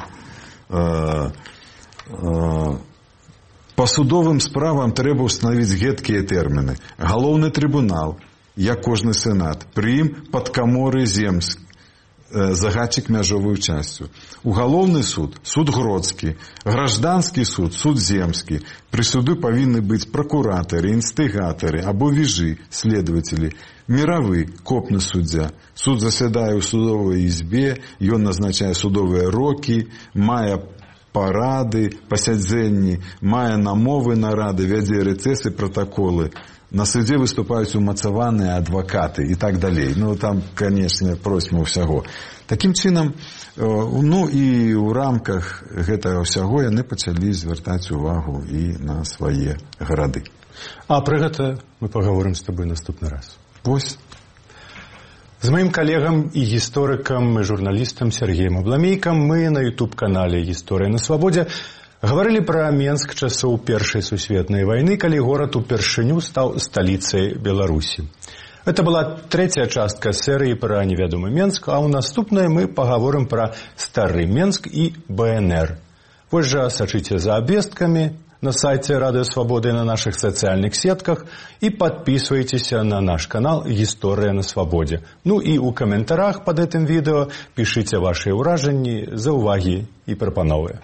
Па судовым справам трэба ўстанавіць гэткія тэрміны. Галоўны трыбунал, як кожны сенат, пры ім падкаморы земскі, загадчык мяжовую часцю. Угалоўны суд, суд гродскі, гражданскі суд, суд земскі. Пры суду павінны быць пракуратары, інстыгатары або віжы, следователі. Міравы, копны суддзя. Суд засядае ў судовай ізбе, ён назначае судовыя рокі, мае парады, пасядзенні, мае намовы нарады, вядзе рэцэсы, пратаколы. На судзе выступаюць умацаваныя адвакаты і так далей. Ну, там, конечно, просьма ўсяго. Такім чынам, ну, і ў рамках гэтага ўсяго яны пачалі звяртаць увагу і на свае гарады. А пра гэта мы пагаворым з табой наступны раз. Вось. З маім калегам і гісторыкам і журналістам Сергеем Абламейкам мы на YouTube-канале «Гісторыя на свабодзе» гаварылі пра Менск часоў Першай сусветнай вайны, калі горад упершыню стаў сталіцай Беларусі. Это была трэцяя частка серыі пра невядомы Менск, а ў наступнай мы пагаворым пра стары Менск і БНР. Вось жа сачыце за абвесткамі на сайте Радио Свободы и на наших социальных сетках и подписывайтесь на наш канал «Гісторыя на свободе». Ну и у комментариях под этим видео пишите ваши ўражанні, заўвагі и прапановы.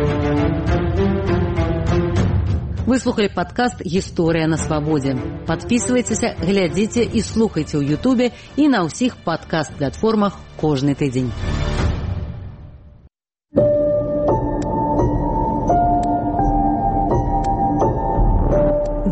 Вы слухали подкаст «Гісторыя на свободе». Подписывайтесь, глядите и слухайте ў Ютубе и на ўсіх подкаст-платформах кожны тыдзень.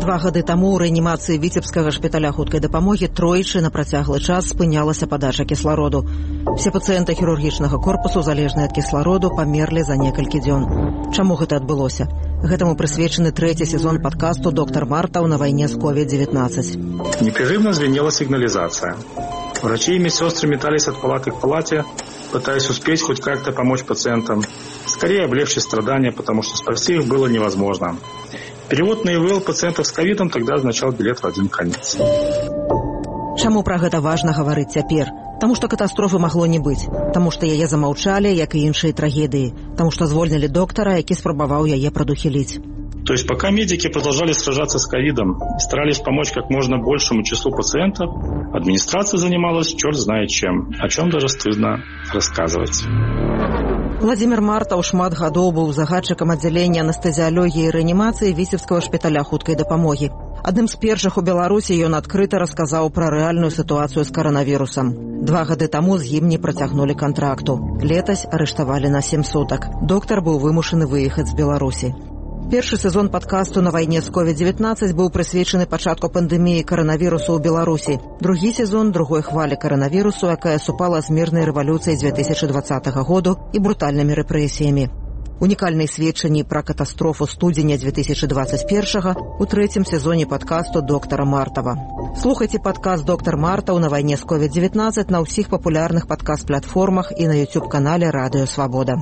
2 гады таму ў рэанімацыі віцебскага шпіталя хуткай дапамогі тройчы на працяглы час спынялася падача кіслароду. Все пацыенты хірургічнага корпусу, залежныя ад кіслароду, памерлі за некалькі дзён. Чаму гэта адбылося? Гэтаму прысвечаны 3-й сезон падкасту «Доктор Мартаў на войне с COVID-19». Непрерывно звенела сигнализация. Врачи и медсестры метались от палаты к палате, пытаясь успеть хоть как-то помочь пациентам. Скорее облегчить страдания, потому что спасти их было невозможно. Перевод на ИВЛ пациентов с ковидом тогда означал билет в один конец. Чаму пра гэта важна гаварыць цяпер? Таму што катастрофы магло не быць. Таму што яе замаўчалі, як і іншыя трагедыі. Таму што звольнілі доктара, які спрабаваў яе прадухіліць. То есть пока медики продолжали сражаться с ковидом и старались помочь как можно большему числу пациентов, администрация занималась черт знает чем, о чем даже стыдно рассказывать. Владимир Мартаў шмат гадоў быў загадчыкам аддзялення анестэзіялогіі і рэанімацыі віцебскага шпіталя хуткай дапамогі. Адным з першых у Беларусі ён адкрыта расказаў пра рэальную сітуацыю з каранавірусам. 2 гады таму з ім не працягнулі кантракту. Летась арыштавалі на 7 сутак. Доктар быў вымушаны выехаць з Беларусі. Першы сезон падкасту «На войне с COVID-19» быў прысвечаны пачатку пандэміі каранавірусу ў Беларусі. Другі сезон другой хвалі каранавірусу, якая супала з мірнай рэвалюцыяй 2020 году і брутальнымі рэпрэсіямі. Унікальныя сведчанні пра катастрофу студзеня 2021 у 3-м сезоне падкасту доктара Мартава. Слухайце падкаст «Доктор Мартаў на войне с COVID-19» на ўсіх папулярных падкаст-платформах і на YouTube-канале «Радыё Свабода».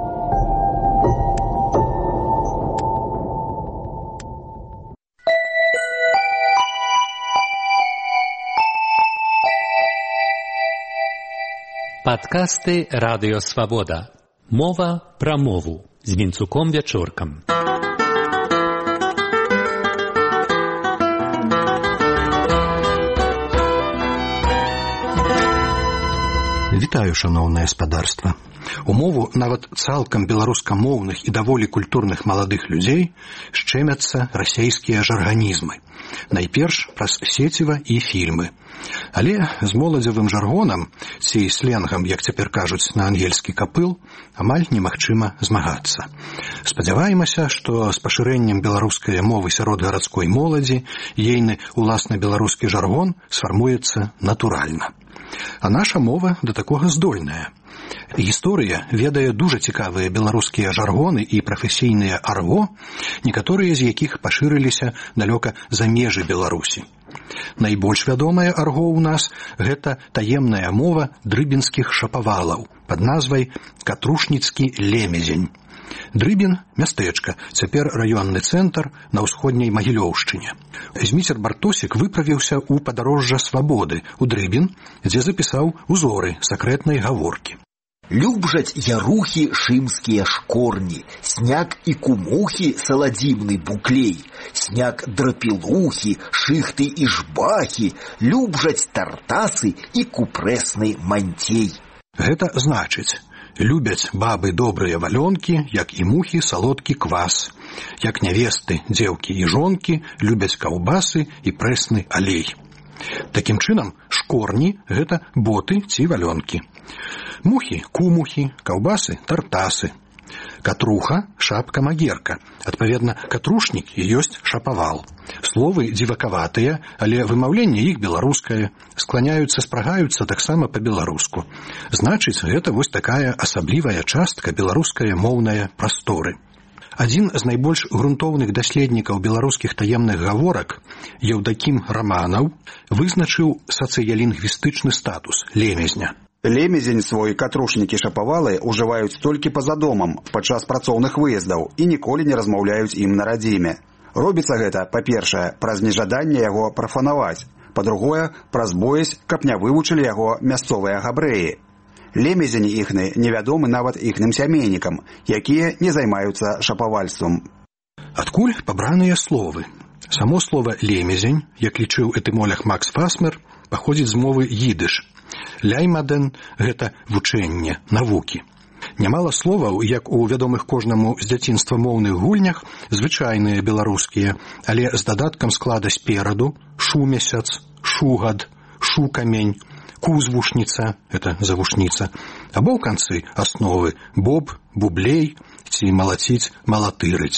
Падкасты «Радыё Свабода». Мова пра мову з Вінцуком Вячоркам. Вітаю, шаноўнае спадарства. У мову нават цалкам беларускамоўных і даволі культурных маладых людзей шчэмяцца расейскія жарганізмы. Найперш праз сеціва і фільмы. Але з моладзевым жаргонам, ці сленгам, як цяпер кажуць на ангельскі капыл, амаль немагчыма змагацца. Спадзяваемся, што з пашырэннем беларускай мовы сярод гарадской моладзі ейны уласны беларускі жаргон сфармуецца натуральна. А наша мова да такога здольная. Гісторыя ведае дужа цікавыя беларускія жаргоны і прафесійныя арго, некаторыя з якіх пашырыліся далёка за межы Беларусі. Найбольш вядомая арго ў нас – гэта таемная мова дрыбінскіх шапавалаў пад назвай Катрушніцкі лемезень. Дрыбін – мястэчка, цяпер раённы цэнтр на ўсходняй Магілёўшчыне. Зміцер Бартосік выправіўся ў падарожжа свабоды ў Дрыбін, дзе запісаў узоры сакрэтнай гаворкі. Любжаць ярухі шымскія шкорні, сняг і кумухі саладзімны буклей, сняг драпілухі, шыхты і жбахі, любжаць тартасы і купрэсны мантей. Гэта значыць, любяць бабы добрыя валёнкі, як і мухі салодкі квас, як нявесты, дзеўкі і жонкі любяць каўбасы і прэсны алей. Такім чынам, шкорні – гэта боты ці валёнкі. Мухі – кумухі, каўбасы – тартасы. Катруха – шапка-магерка. Адпаведна, катрушнік і ёсць шапавал. Словы дзівакаватыя, але вымаўленне іх беларускае. Скланяюцца, спрагаюцца таксама па-беларуску. Значыць, гэта вось такая асаблівая частка беларускае моўнае прасторы. Адзін з найбольш грунтоўных даследнікаў беларускіх таемных гаворак, Еўдакім Раманаў, вызначыў сацыялінгвістычны статус лемезня. Лемезень свой катрушнікі шапавалы ўжываюць толькі па-за домам падчас працоўных выездаў і ніколі не размаўляюць ім на радзіме. Робіцца гэта, па-першае, праз нежаданне яго прафанаваць, па-другое, праз боязь, каб не вывучылі яго мясцовыя габрэі. Лемезені іхны невядомы нават іхным сямейнікам, якія не займаюцца шапавальствам. Адкуль пабраныя словы? Само слово «лемезень», як лічыў этымолог Макс Фасмер, паходзіць з мовы идыш. Ляймаден – гэта вучэнне, навукі. Нямала словаў, як у вядомых кожнаму з дзяцінства моўных гульнях, звычайныя беларускія, але з дадаткам склада спераду – шумесяц, шугад, шукамень, кузвушніца – гэта завушніца, або ў канцы асновы боб, бублей ці малаціць, малатырыць.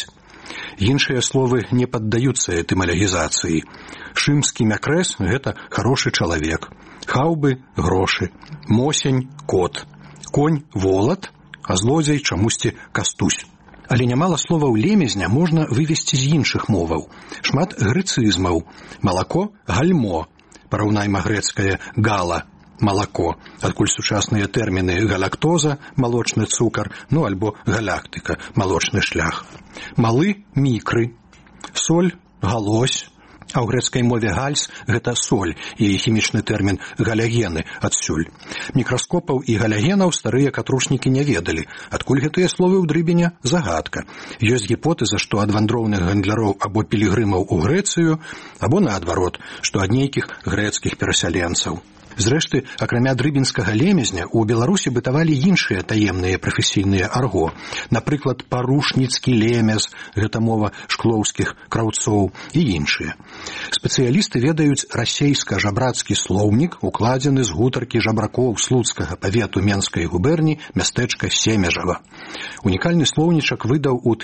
Іншыя словы не паддаюцца этымалогізацыі. Шымскі мякрэс – гэта хорошы чалавек. Хаўбы – грошы. Мосень – кот. Конь – волат, а злодзей чамусьці кастусь. Але нямала словаў лемезня можна вывесці з іншых моваў. Шмат грэцызмаў. Малако – гальмо. Параўнайма грэцкае гала – малако, адкуль сучасныя тэрміны галактоза – малочны цукар, ну альбо галактыка – малочны шлях. Малы – мікры. Соль – галось. А ў грэцкай мове гальс – гэта соль, і хімічны тэрмін галягены адсюль. Мікраскопаў і галягенаў старыя катрушнікі не ведалі. Адкуль гэтыя словы ў дрыбеня – загадка. Ёсць гіпотэза, што ад вандроўных гандляроў або пілігрымаў у Грэцыю, або наадварот, што ад нейкіх грэцкіх перасяленцаў. Зрэшты, акрамя дрыбінскага лемезня, у Беларусі бытавалі іншыя таемныя прафесійныя арго. Напрыклад, парушніцкі лемез, гэта мова шклоўскіх краўцоў, і іншыя. Спецыялісты ведаюць расейска-жабрацкі слоўнік, укладзены з гутаркі жабракоў слуцкага павету Менскай губерні мястэчка Семежава. Унікальны слоўнічак выдаў у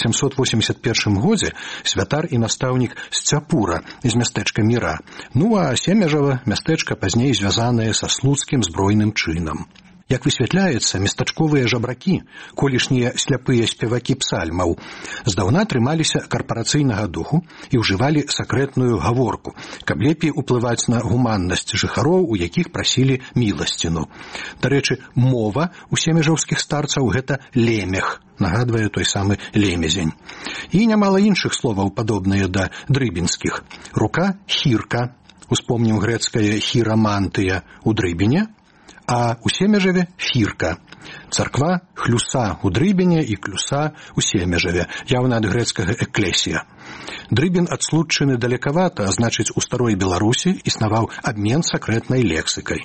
1881 годзе святар і настаўнік Сцяпура з мястэчка Міра. Ну а Семежава мястэчка пазней звязаныя са слуцкім збройным чынам. Як высвятляецца, местачковыя жабракі, колішнія сляпыя спевакі псальмаў, здаўна трымаліся карпарацыйнага духу і ўжывалі сакрэтную гаворку, каб лепей уплываць на гуманнасць жыхароў, у якіх прасілі міласціну. Дарэчы, мова у семежаўскіх старцаў – гэта лемех, нагадвае той самы лемезень. І нямала іншых словаў, падобныя да дрыбінскіх. Рука – хірка. Успомнім грэцкае хірамантыя ў дрыбене, а ў Семежаве – фірка. Царква – хлюса ў дрыбене і клюса ў Семежаве, яўна ад грэцкага эклесія. Дрыбен ад случчыны далекавата, а значыць, у старой Беларусі існаваў абмен сакрэтнай лексікай.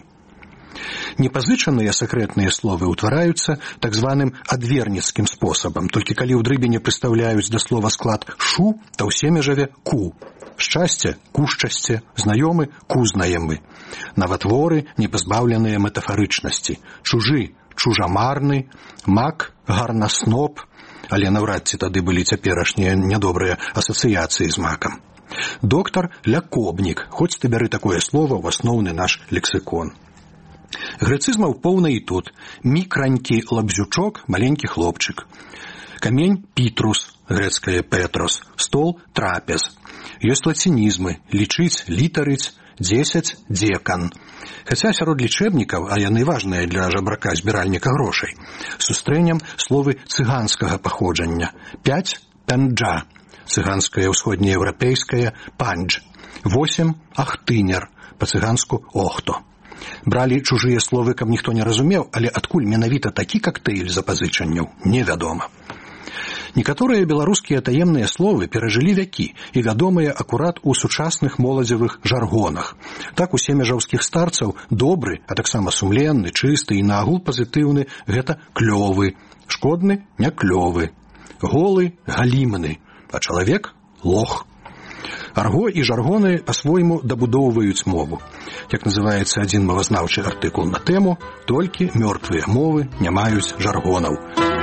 Непазычаныя сакрэтныя словы ўтвараюцца так званым адверніцкім спосабам, толькі калі ў дрыбене прыстаўляюць да слова склад «шу», то ў Семежаве – «ку». Шчасце – кушчасце, знаёмы – кузнаемы. Наватворы – непазбаўленыя метафарычнасці. Чужы – чужамарны, мак – гарнасноп, але наўрад ці тады былі цяперашнія нядобрыя асацыяцыі з макам. Доктар – лякобнік, хоць ты бяры такое слово ў асноўны наш лексікон. Грэцызмаў поўна і тут. Мікранькі лабзючок – маленькі хлопчык. Камень – пітрус, грэцкае петрос, стол – трапез. Ёсць лацінізмы – лічыць, літарыць, 10 – дзекан. Хаця сярод лічэбнікаў, а яны важныя для жабрака-збіральніка грошай, сустрэнем словы цыганскага паходжання. 5 – пянджа, цыганскае ўсходнееўрапейскае пандж. 8 – ахтынер, па-цыганску охто. Бралі чужыя словы, каб ніхто не разумеў, але адкуль менавіта такі кактэйль запазычанняў, невядома. Некаторыя беларускія таемныя словы перажылі вякі і вядомыя акурат у сучасных моладзевых жаргонах. Так у семежаўскіх старцаў добры, а таксама сумленны, чысты і наагул пазітыўны – гэта клёвы, шкодны – не клёвы, голы – галімны, а чалавек – лох. Арго і жаргоны па-свойму дабудоўваюць мову. Як называецца адзін мовазнаўчы артыкул на тэму, толькі мёртвыя мовы не маюць жаргонаў.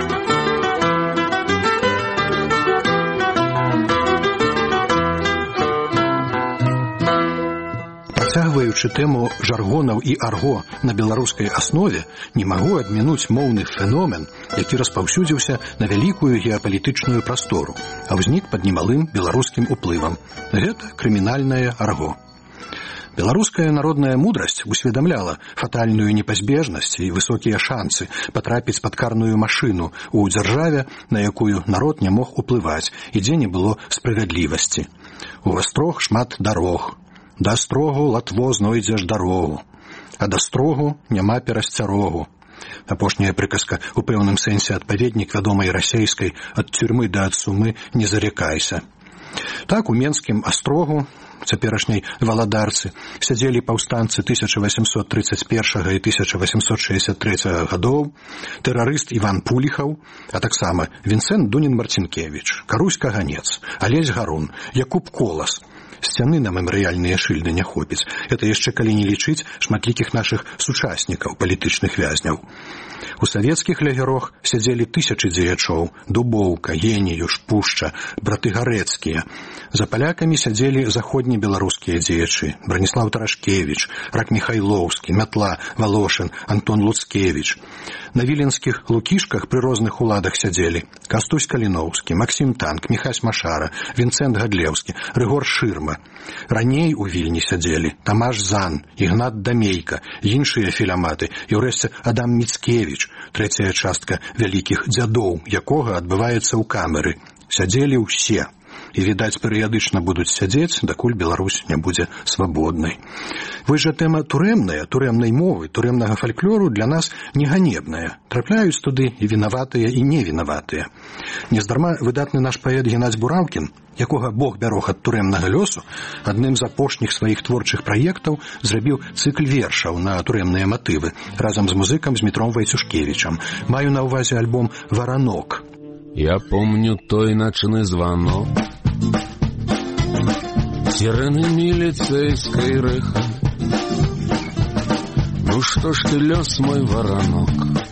Працягваючы тэму жаргонаў і арго на беларускай аснове, не магу адмінуць моўны феномен, які распаўсюдзіўся на вялікую геапалітычную прастору, а ўзнік пад немалым беларускім уплывам. Гэта крымінальнае арго. Беларуская народная мудрасць усведамляла фатальную непазбежнасць і высокія шансы патрапіць пад карную машыну у дзяржаве, на якую народ не мог уплываць і дзе не было справядлівасці. У астрог шмат дарог. Да астрогу латво знойдзеш дарогу, а да астрогу няма перасцярогу. Апошняя прыказка у пэўным сэнсе адпаведнік вядомай расейскай «ад тюрмы да ад сумы не зарекайся». Так у менскім астрогу, цяперашняй валадарцы, сядзелі паўстанцы 1831 і 1863 гадоў, тэрарыст Іван Пуліхаў, а таксама Вінцэнт Дунін-Марцінкевіч, Карусь Каганец, Алесь Гарун, Якуб Колас, Сцяны на мемарыяльныя шыльды не хопіць. Это яшчэ калі не лічыць шматлікіх нашых сучаснікаў, палітычных вязняў. У савецкіх лагерах сядзелі тысячы дзеячоў: Дубоўка, Геніюш, Пушча, браты Гарэцкія. За палякамі сядзелі заходнебеларускія дзеячы: Браніслаў Тарашкевіч, Рак Міхайлоўскі, Мятла, Волошин, Антон Луцкевіч. На віленскіх лукішках пры розных уладах сядзелі Кастусь Каліноўскі, Максім Танк, Міхась Машара, Вінцэнт Гадлеўскі, Рыгор Шырма. Раней у Вільні сядзелі Тамаш Зан, Ігнат Дамейка, іншыя філяматы і ўрэшце Адам Міцкевіч, трэцяя частка вялікіх дзядоў, якога адбываецца ў камеры. Сядзелі ўсе. І, відаць, перыядычна будуць сядзець, дакуль Беларусь не будзе свабоднай. Вось жа тэма турэмная, турэмнай мовы, турэмнага фальклору для нас не ганебная. Трапляюць туды і вінаватыя, і невінаватыя. Нездарма выдатны наш паэт Геннадзь Бураўкін, якога Бог бярог ад турэмнага лёсу, адным з апошніх сваіх творчых праектаў зрабіў цыкл вершаў на турэмныя матывы разам з музыкам Змітром Вайцюшкевічам. Маю на ўвазе альбом «Варанок». Я помню той ночный звонок, сирены милицейской рыха. Ну что ж ты, лёс мой воронок,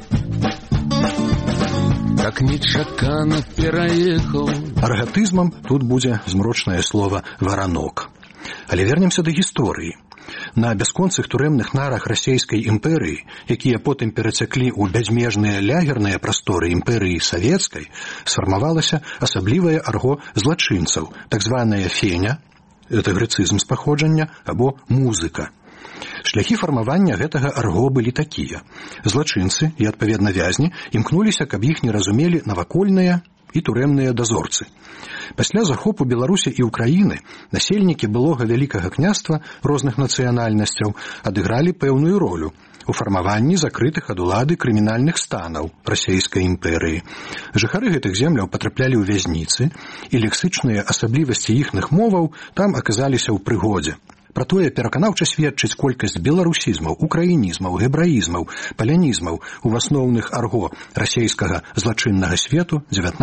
как нечакано пераехал. Аргатызмам тут будзе змрочнае слово «варанок». Але вернемся да гісторыі. На бясконцых турэмных нарах расійскай імперыі, якія потым перацяклі ў бязмежныя лягерныя прасторы імперыі савецкай, сфармавалася асаблівае арго злачынцаў, так званая феня, это грэцызм з паходжання, або музыка. Шляхі фармавання гэтага арго былі такія. Злачынцы і, адпаведна, вязні імкнуліся, каб іх не разумелі навакольныя і турэмныя дазорцы. Пасля захопу Беларусі і Украіны насельнікі былога вялікага княства розных нацыянальнасцяў адыгралі пэўную ролю у фармаванні закрытых ад улады крымінальных станаў расійскай імперыі. Жыхары гэтых земляў патраплялі ў вязніцы, і лексычныя асаблівасці іхных моваў там аказаліся ў прыгодзе. Пра тое пераканаўча сведчыць колькасць беларусізмаў, украінізмаў, гебраізмаў, палянізмаў у асноўных арго расійскага злачыннага свету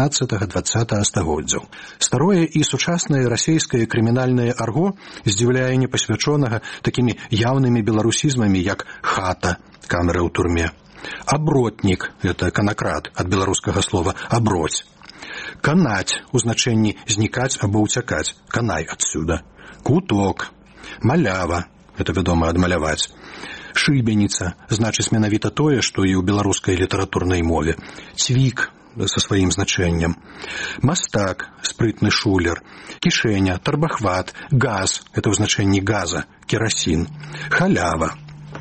19-20 стагоддзяў. Старое і сучаснае расійскае крымінальнае арго здзіўляе непасвячонага такімі яўнымі беларусізмамі, як хата, камера ў турме, абротнік, это канакрат, ад беларускага слова аброць, канаць у значэнні знікаць або ўцякаць, канай адсюда, куток, малява, это, вядома, адмаляваць. Шыбеніца, значыць менавіта тое, што і ў беларускай літаратурнай мове. Цвік, са сваім значэннем. Мастак, спрытны шулер. Кішэня, тарбахват, газ, это ў значэнні газа, керасін. Халява.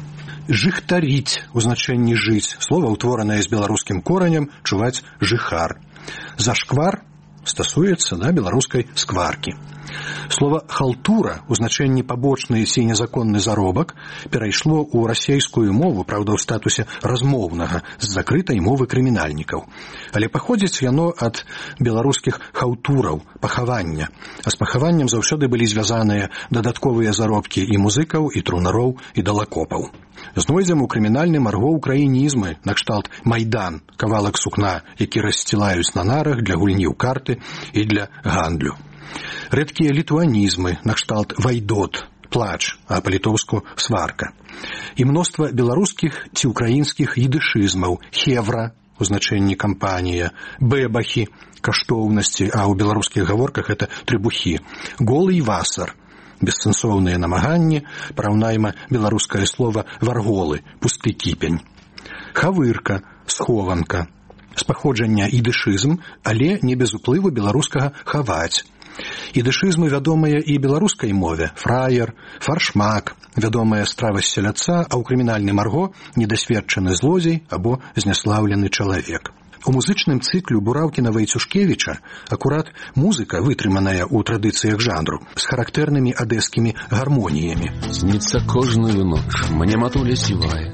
Жыхтаріць, у значэнні жыць, слова, ўтворанае з беларускім коранем, чуваць жыхар. Зашквар стасуецца да беларускай скваркі. Слова «халтура» у значэнні «пабочны ці незаконны заробак» перайшло ў расейскую мову, праўда, ў статусе размоўнага, з закрытай мовы крымінальнікаў. Але паходзіць яно ад беларускіх хаўтураў, пахавання. А з пахаваннем заўсёды былі звязаныя дадатковыя заробкі і музыкаў, і трунароў, і далакопаў. Знойдзем у крымінальным арго украінізмы, накшталт «майдан», кавалак сукна, які рассцілаюць на нарах для гульні ў карты і для гандлю. Рэдкія літуанізмы, накшталт «вайдот», плач, а па-літоўску «сварка». І мноства беларускіх ці украінскіх едышызмаў, хевра, у значэнні кампанія, бэбахі, каштоўнасці, а ў беларускіх гаворках это трыбухі, голы і васар, бессэнсоўныя намаганні, параўнайма беларускае слова «варголы», пусты кіпень. Хавырка, схованка, з паходжання ідышызм, але не без уплыву беларускага «хаваць». Ідышызмы вядомыя і беларускай мове: фраер, фаршмак, вядомая страва з селяца, а ў крымінальным арго недасведчаны злодзей або зняслаўлены чалавек. У музычным цыклю Бураўкіна-Вайцюшкевіча акурат музыка, вытрыманая ў традыцыях жанру, з характэрнымі адэскімі гармоніямі. Снится кожную ноч, мне матуля сівая,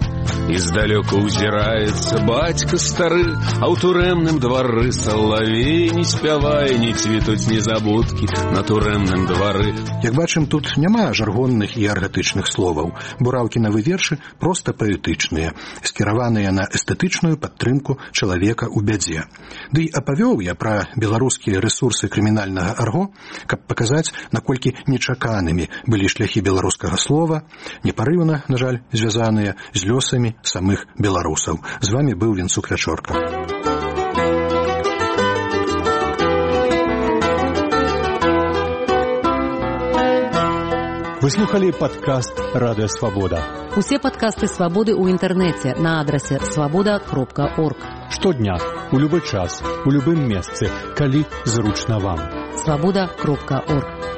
І здалёку ўзіраецца бацька стары, а ў турэмным двары салавей не спявае, не цвітуць незабудкі на турэмным двары. Як бачым, тут няма жаргонных і аргатычных словаў. Бураўкінавы вершы проста паэтычныя, скіраваныя на эстэтычную падтрымку чалавека ў бядзе. Ды і апавёў я пра беларускія рэсурсы крымінальнага арго, каб паказаць, наколькі нечаканымі былі шляхі беларускага слова, непарыўна, на жаль, звязаныя з лёсамі самых беларусаў. З вами быў Венцук Вячорка. Вы слухали падкаст «Радыё Свабода». Усе падкасты «Свабоды» ў інтэрнэце на адрасе свабода.орг. Штодня, у любы час, у любым месцы, калі зручна вам. Свабода.орг.